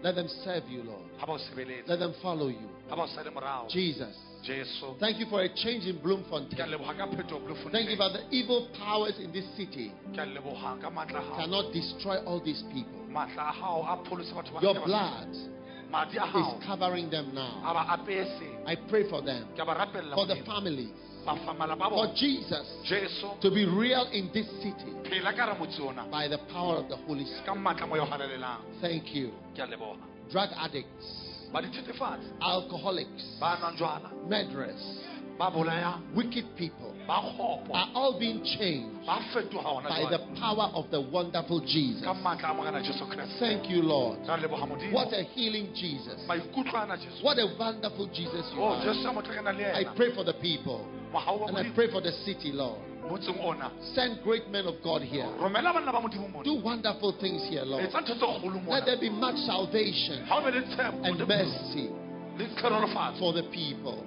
B: Let them serve you, Lord.
A: ha ba o sebeletse,
B: Let them follow you.
A: ha ba o sale morao.
B: Jesus.
A: Jesu,
B: Thank you for a change in
A: ke a
B: Bloemfontein.
A: leboga ka phetogo Bloemfontein.
B: Thank you for the evil powers in this city
A: Ke a leboga ka matla a hao.
B: cannot destroy all these people.
A: Matla a hao a pholose batho ba
B: Your
A: bangata ba-
B: blood
A: madi a
B: is
A: hao
B: covering them now.
A: a ba apese.
B: I pray for them,
A: Ke a ba rapella
B: for the
A: Modimo.
B: families,
A: Ba fa malapa a
B: for
A: bona.
B: Jesus
A: Jesu,
B: to be real in this city
A: phela ka ra motse ona
B: by the power of the Holy Spirit.
A: ka matla mo yo halalelang.
B: Thank you.
A: Ke a leboga.
B: Drug addicts,
A: Ba dithethefatsi,
B: alcoholics,
A: ba nwang jwala,
B: murderers,
A: ba bolayang,
B: wicked people
A: ba kgopo,
B: are all being changed
A: ba fetoga hona
B: by the
A: jwale.
B: power of the wonderful Jesus.
A: Ka matla a Morena Jesu Kriste.
B: Thank you, Lord.
A: Re a leboga Modimo.
B: What a healing Jesus.
A: Maikutlo ana Jesu.
B: What a wonderful Jesus you
A: Oh,
B: are.
A: Jesu a motho re na le
B: I
A: yena.
B: pray for the people
A: Mohau wa
B: and I
A: Modimo,
B: pray for the city, Lord.
A: motseng ona.
B: Send great men of God here.
A: Romela banna ba Modimo mona.
B: Do wonderful things here, Lord.
A: Etsa ntho tse kgolo
B: Let
A: mona.
B: there be much salvation
A: Ha o be le tshepo
B: and
A: le
B: mercy
A: le tlhonolofatso.
B: for the people.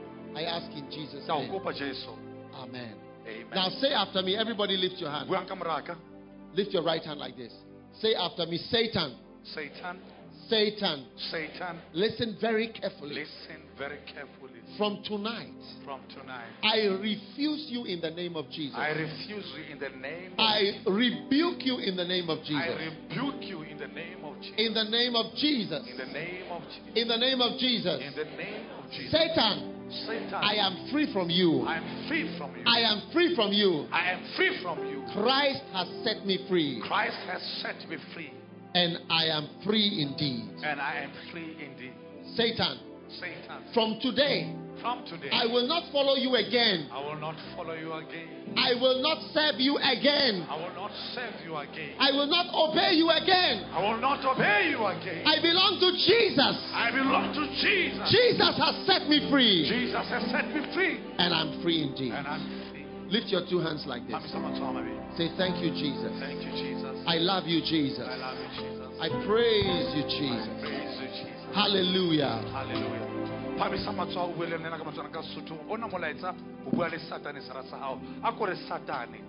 B: I ask in Jesus'
A: Ke a o
B: name.
A: kopa Jesu.
B: Amen.
A: Amen.
B: Now say after me. Everybody lift your hand.
A: Buang ka moraka.
B: Lift your right hand like this. Say after me. Satan.
A: Satan,
B: Satan.
A: Satan,
B: Listen very carefully.
A: listen very carefully.
B: From tonight,
A: From tonight,
B: I refuse you in the name of Jesus.
A: I refuse you in the name of
B: I rebuke you in the name of
A: I
B: Jesus.
A: rebuke you in the name of Jesus.
B: In the name of Jesus.
A: In the name of Jesus.
B: In the name of Jesus.
A: In the name of Jesus.
B: Satan,
A: Satan,
B: I am free from you.
A: I am free from you.
B: I am free from you.
A: I am free from you.
B: Christ has set me free.
A: Christ has set me free,
B: And I am free indeed.
A: and I am free indeed.
B: Satan,
A: Satan,
B: from today,
A: from today,
B: I will not follow you again.
A: I will not follow you again.
B: I will not serve you again.
A: I will not serve you again.
B: I will not obey you again.
A: I will not obey you again.
B: I belong to Jesus.
A: I belong to Jesus.
B: Jesus has set me free.
A: Jesus has set me free,
B: And I'm free indeed.
A: and I'm free.
B: Lift your two hands like this.
A: Mami sama tsama baby.
B: Say, thank you, Jesus.
A: Thank you, Jesus.
B: I love you, Jesus.
A: I love you, Jesus.
B: I praise you,
A: I
B: Jesus.
A: praise you, Jesus.
B: Hallelujah.
A: Hallelujah. Phamisa matshwao o bue le nna ka matswana ka Sesotho. Ona molaetsa o bua le Satane sera sa hao. A ko re Satane.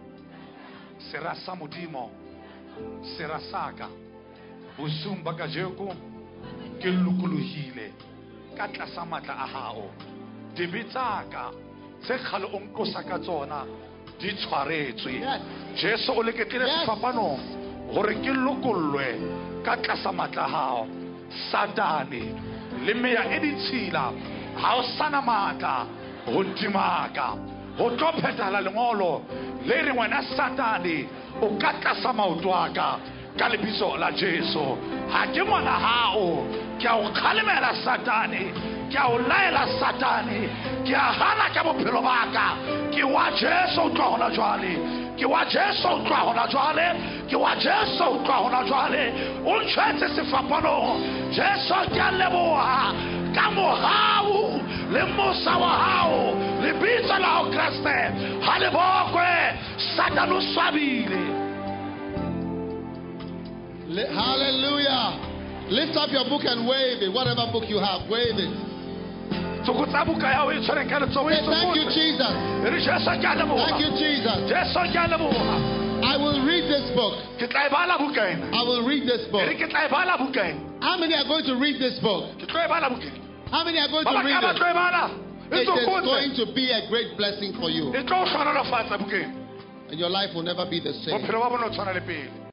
A: Sera sa Modimo. Sera saka. Bosung ba kajeko ke lokolohile ka tlasa matla a hao. Dibitsaka tse khale o nkosa ka tsona di tshwaretswe.
B: Yes.
A: Jesu o leketile
B: Yes.
A: sefapanong gore ke lokollwe ka tlasa matla a hao. Satane le meya e ditshila ha o sana matla ho ntimaka ho tlo phethala lengolo le re wena Satane o ka tlasa maoto aka ka lebitso la Jesu. Ha ke ngwana hao, ke a o kgalemela Satane, ke a o laela Satane, ke a hana ka bophelo baka. Ke wa Jesu o tloha hona jwale, ke wa Jesu o tloha hona jwale, ke wa Jesu o tloha hona jwale. O ntshwetse sefapanong Jesu, ke a leboha ka mohau le mosa wa hao lebitso la hao Kriste. Ha le bokwe Satane o swabile.
B: Li- Hallelujah. Lift up your book and wave it. Whatever book you have, wave it.
A: Tsokotsa buka ya o e tshwereng ka letsoho e
B: Say, thank you,
A: tsokotse.
B: Jesus.
A: Re Jesu, ke a leboha.
B: Thank you, Jesus.
A: Jesu, ke a leboha.
B: I will read this book.
A: Ke tla e bala buka ena.
B: I will read this book.
A: Re ke tla e bala buka ena.
B: How many are going to read this book?
A: Ke tlo e bala buka ena.
B: How many are going
A: Ba
B: to
A: ba
B: read
A: ka ba
B: it?
A: tlo e bala. E
B: It is
A: tsokotse.
B: going to be a great blessing for you.
A: E tlo o hlonolofatsa buka ena.
B: And your life will never be the same.
A: Bophelo ba bona o tshwana le pele.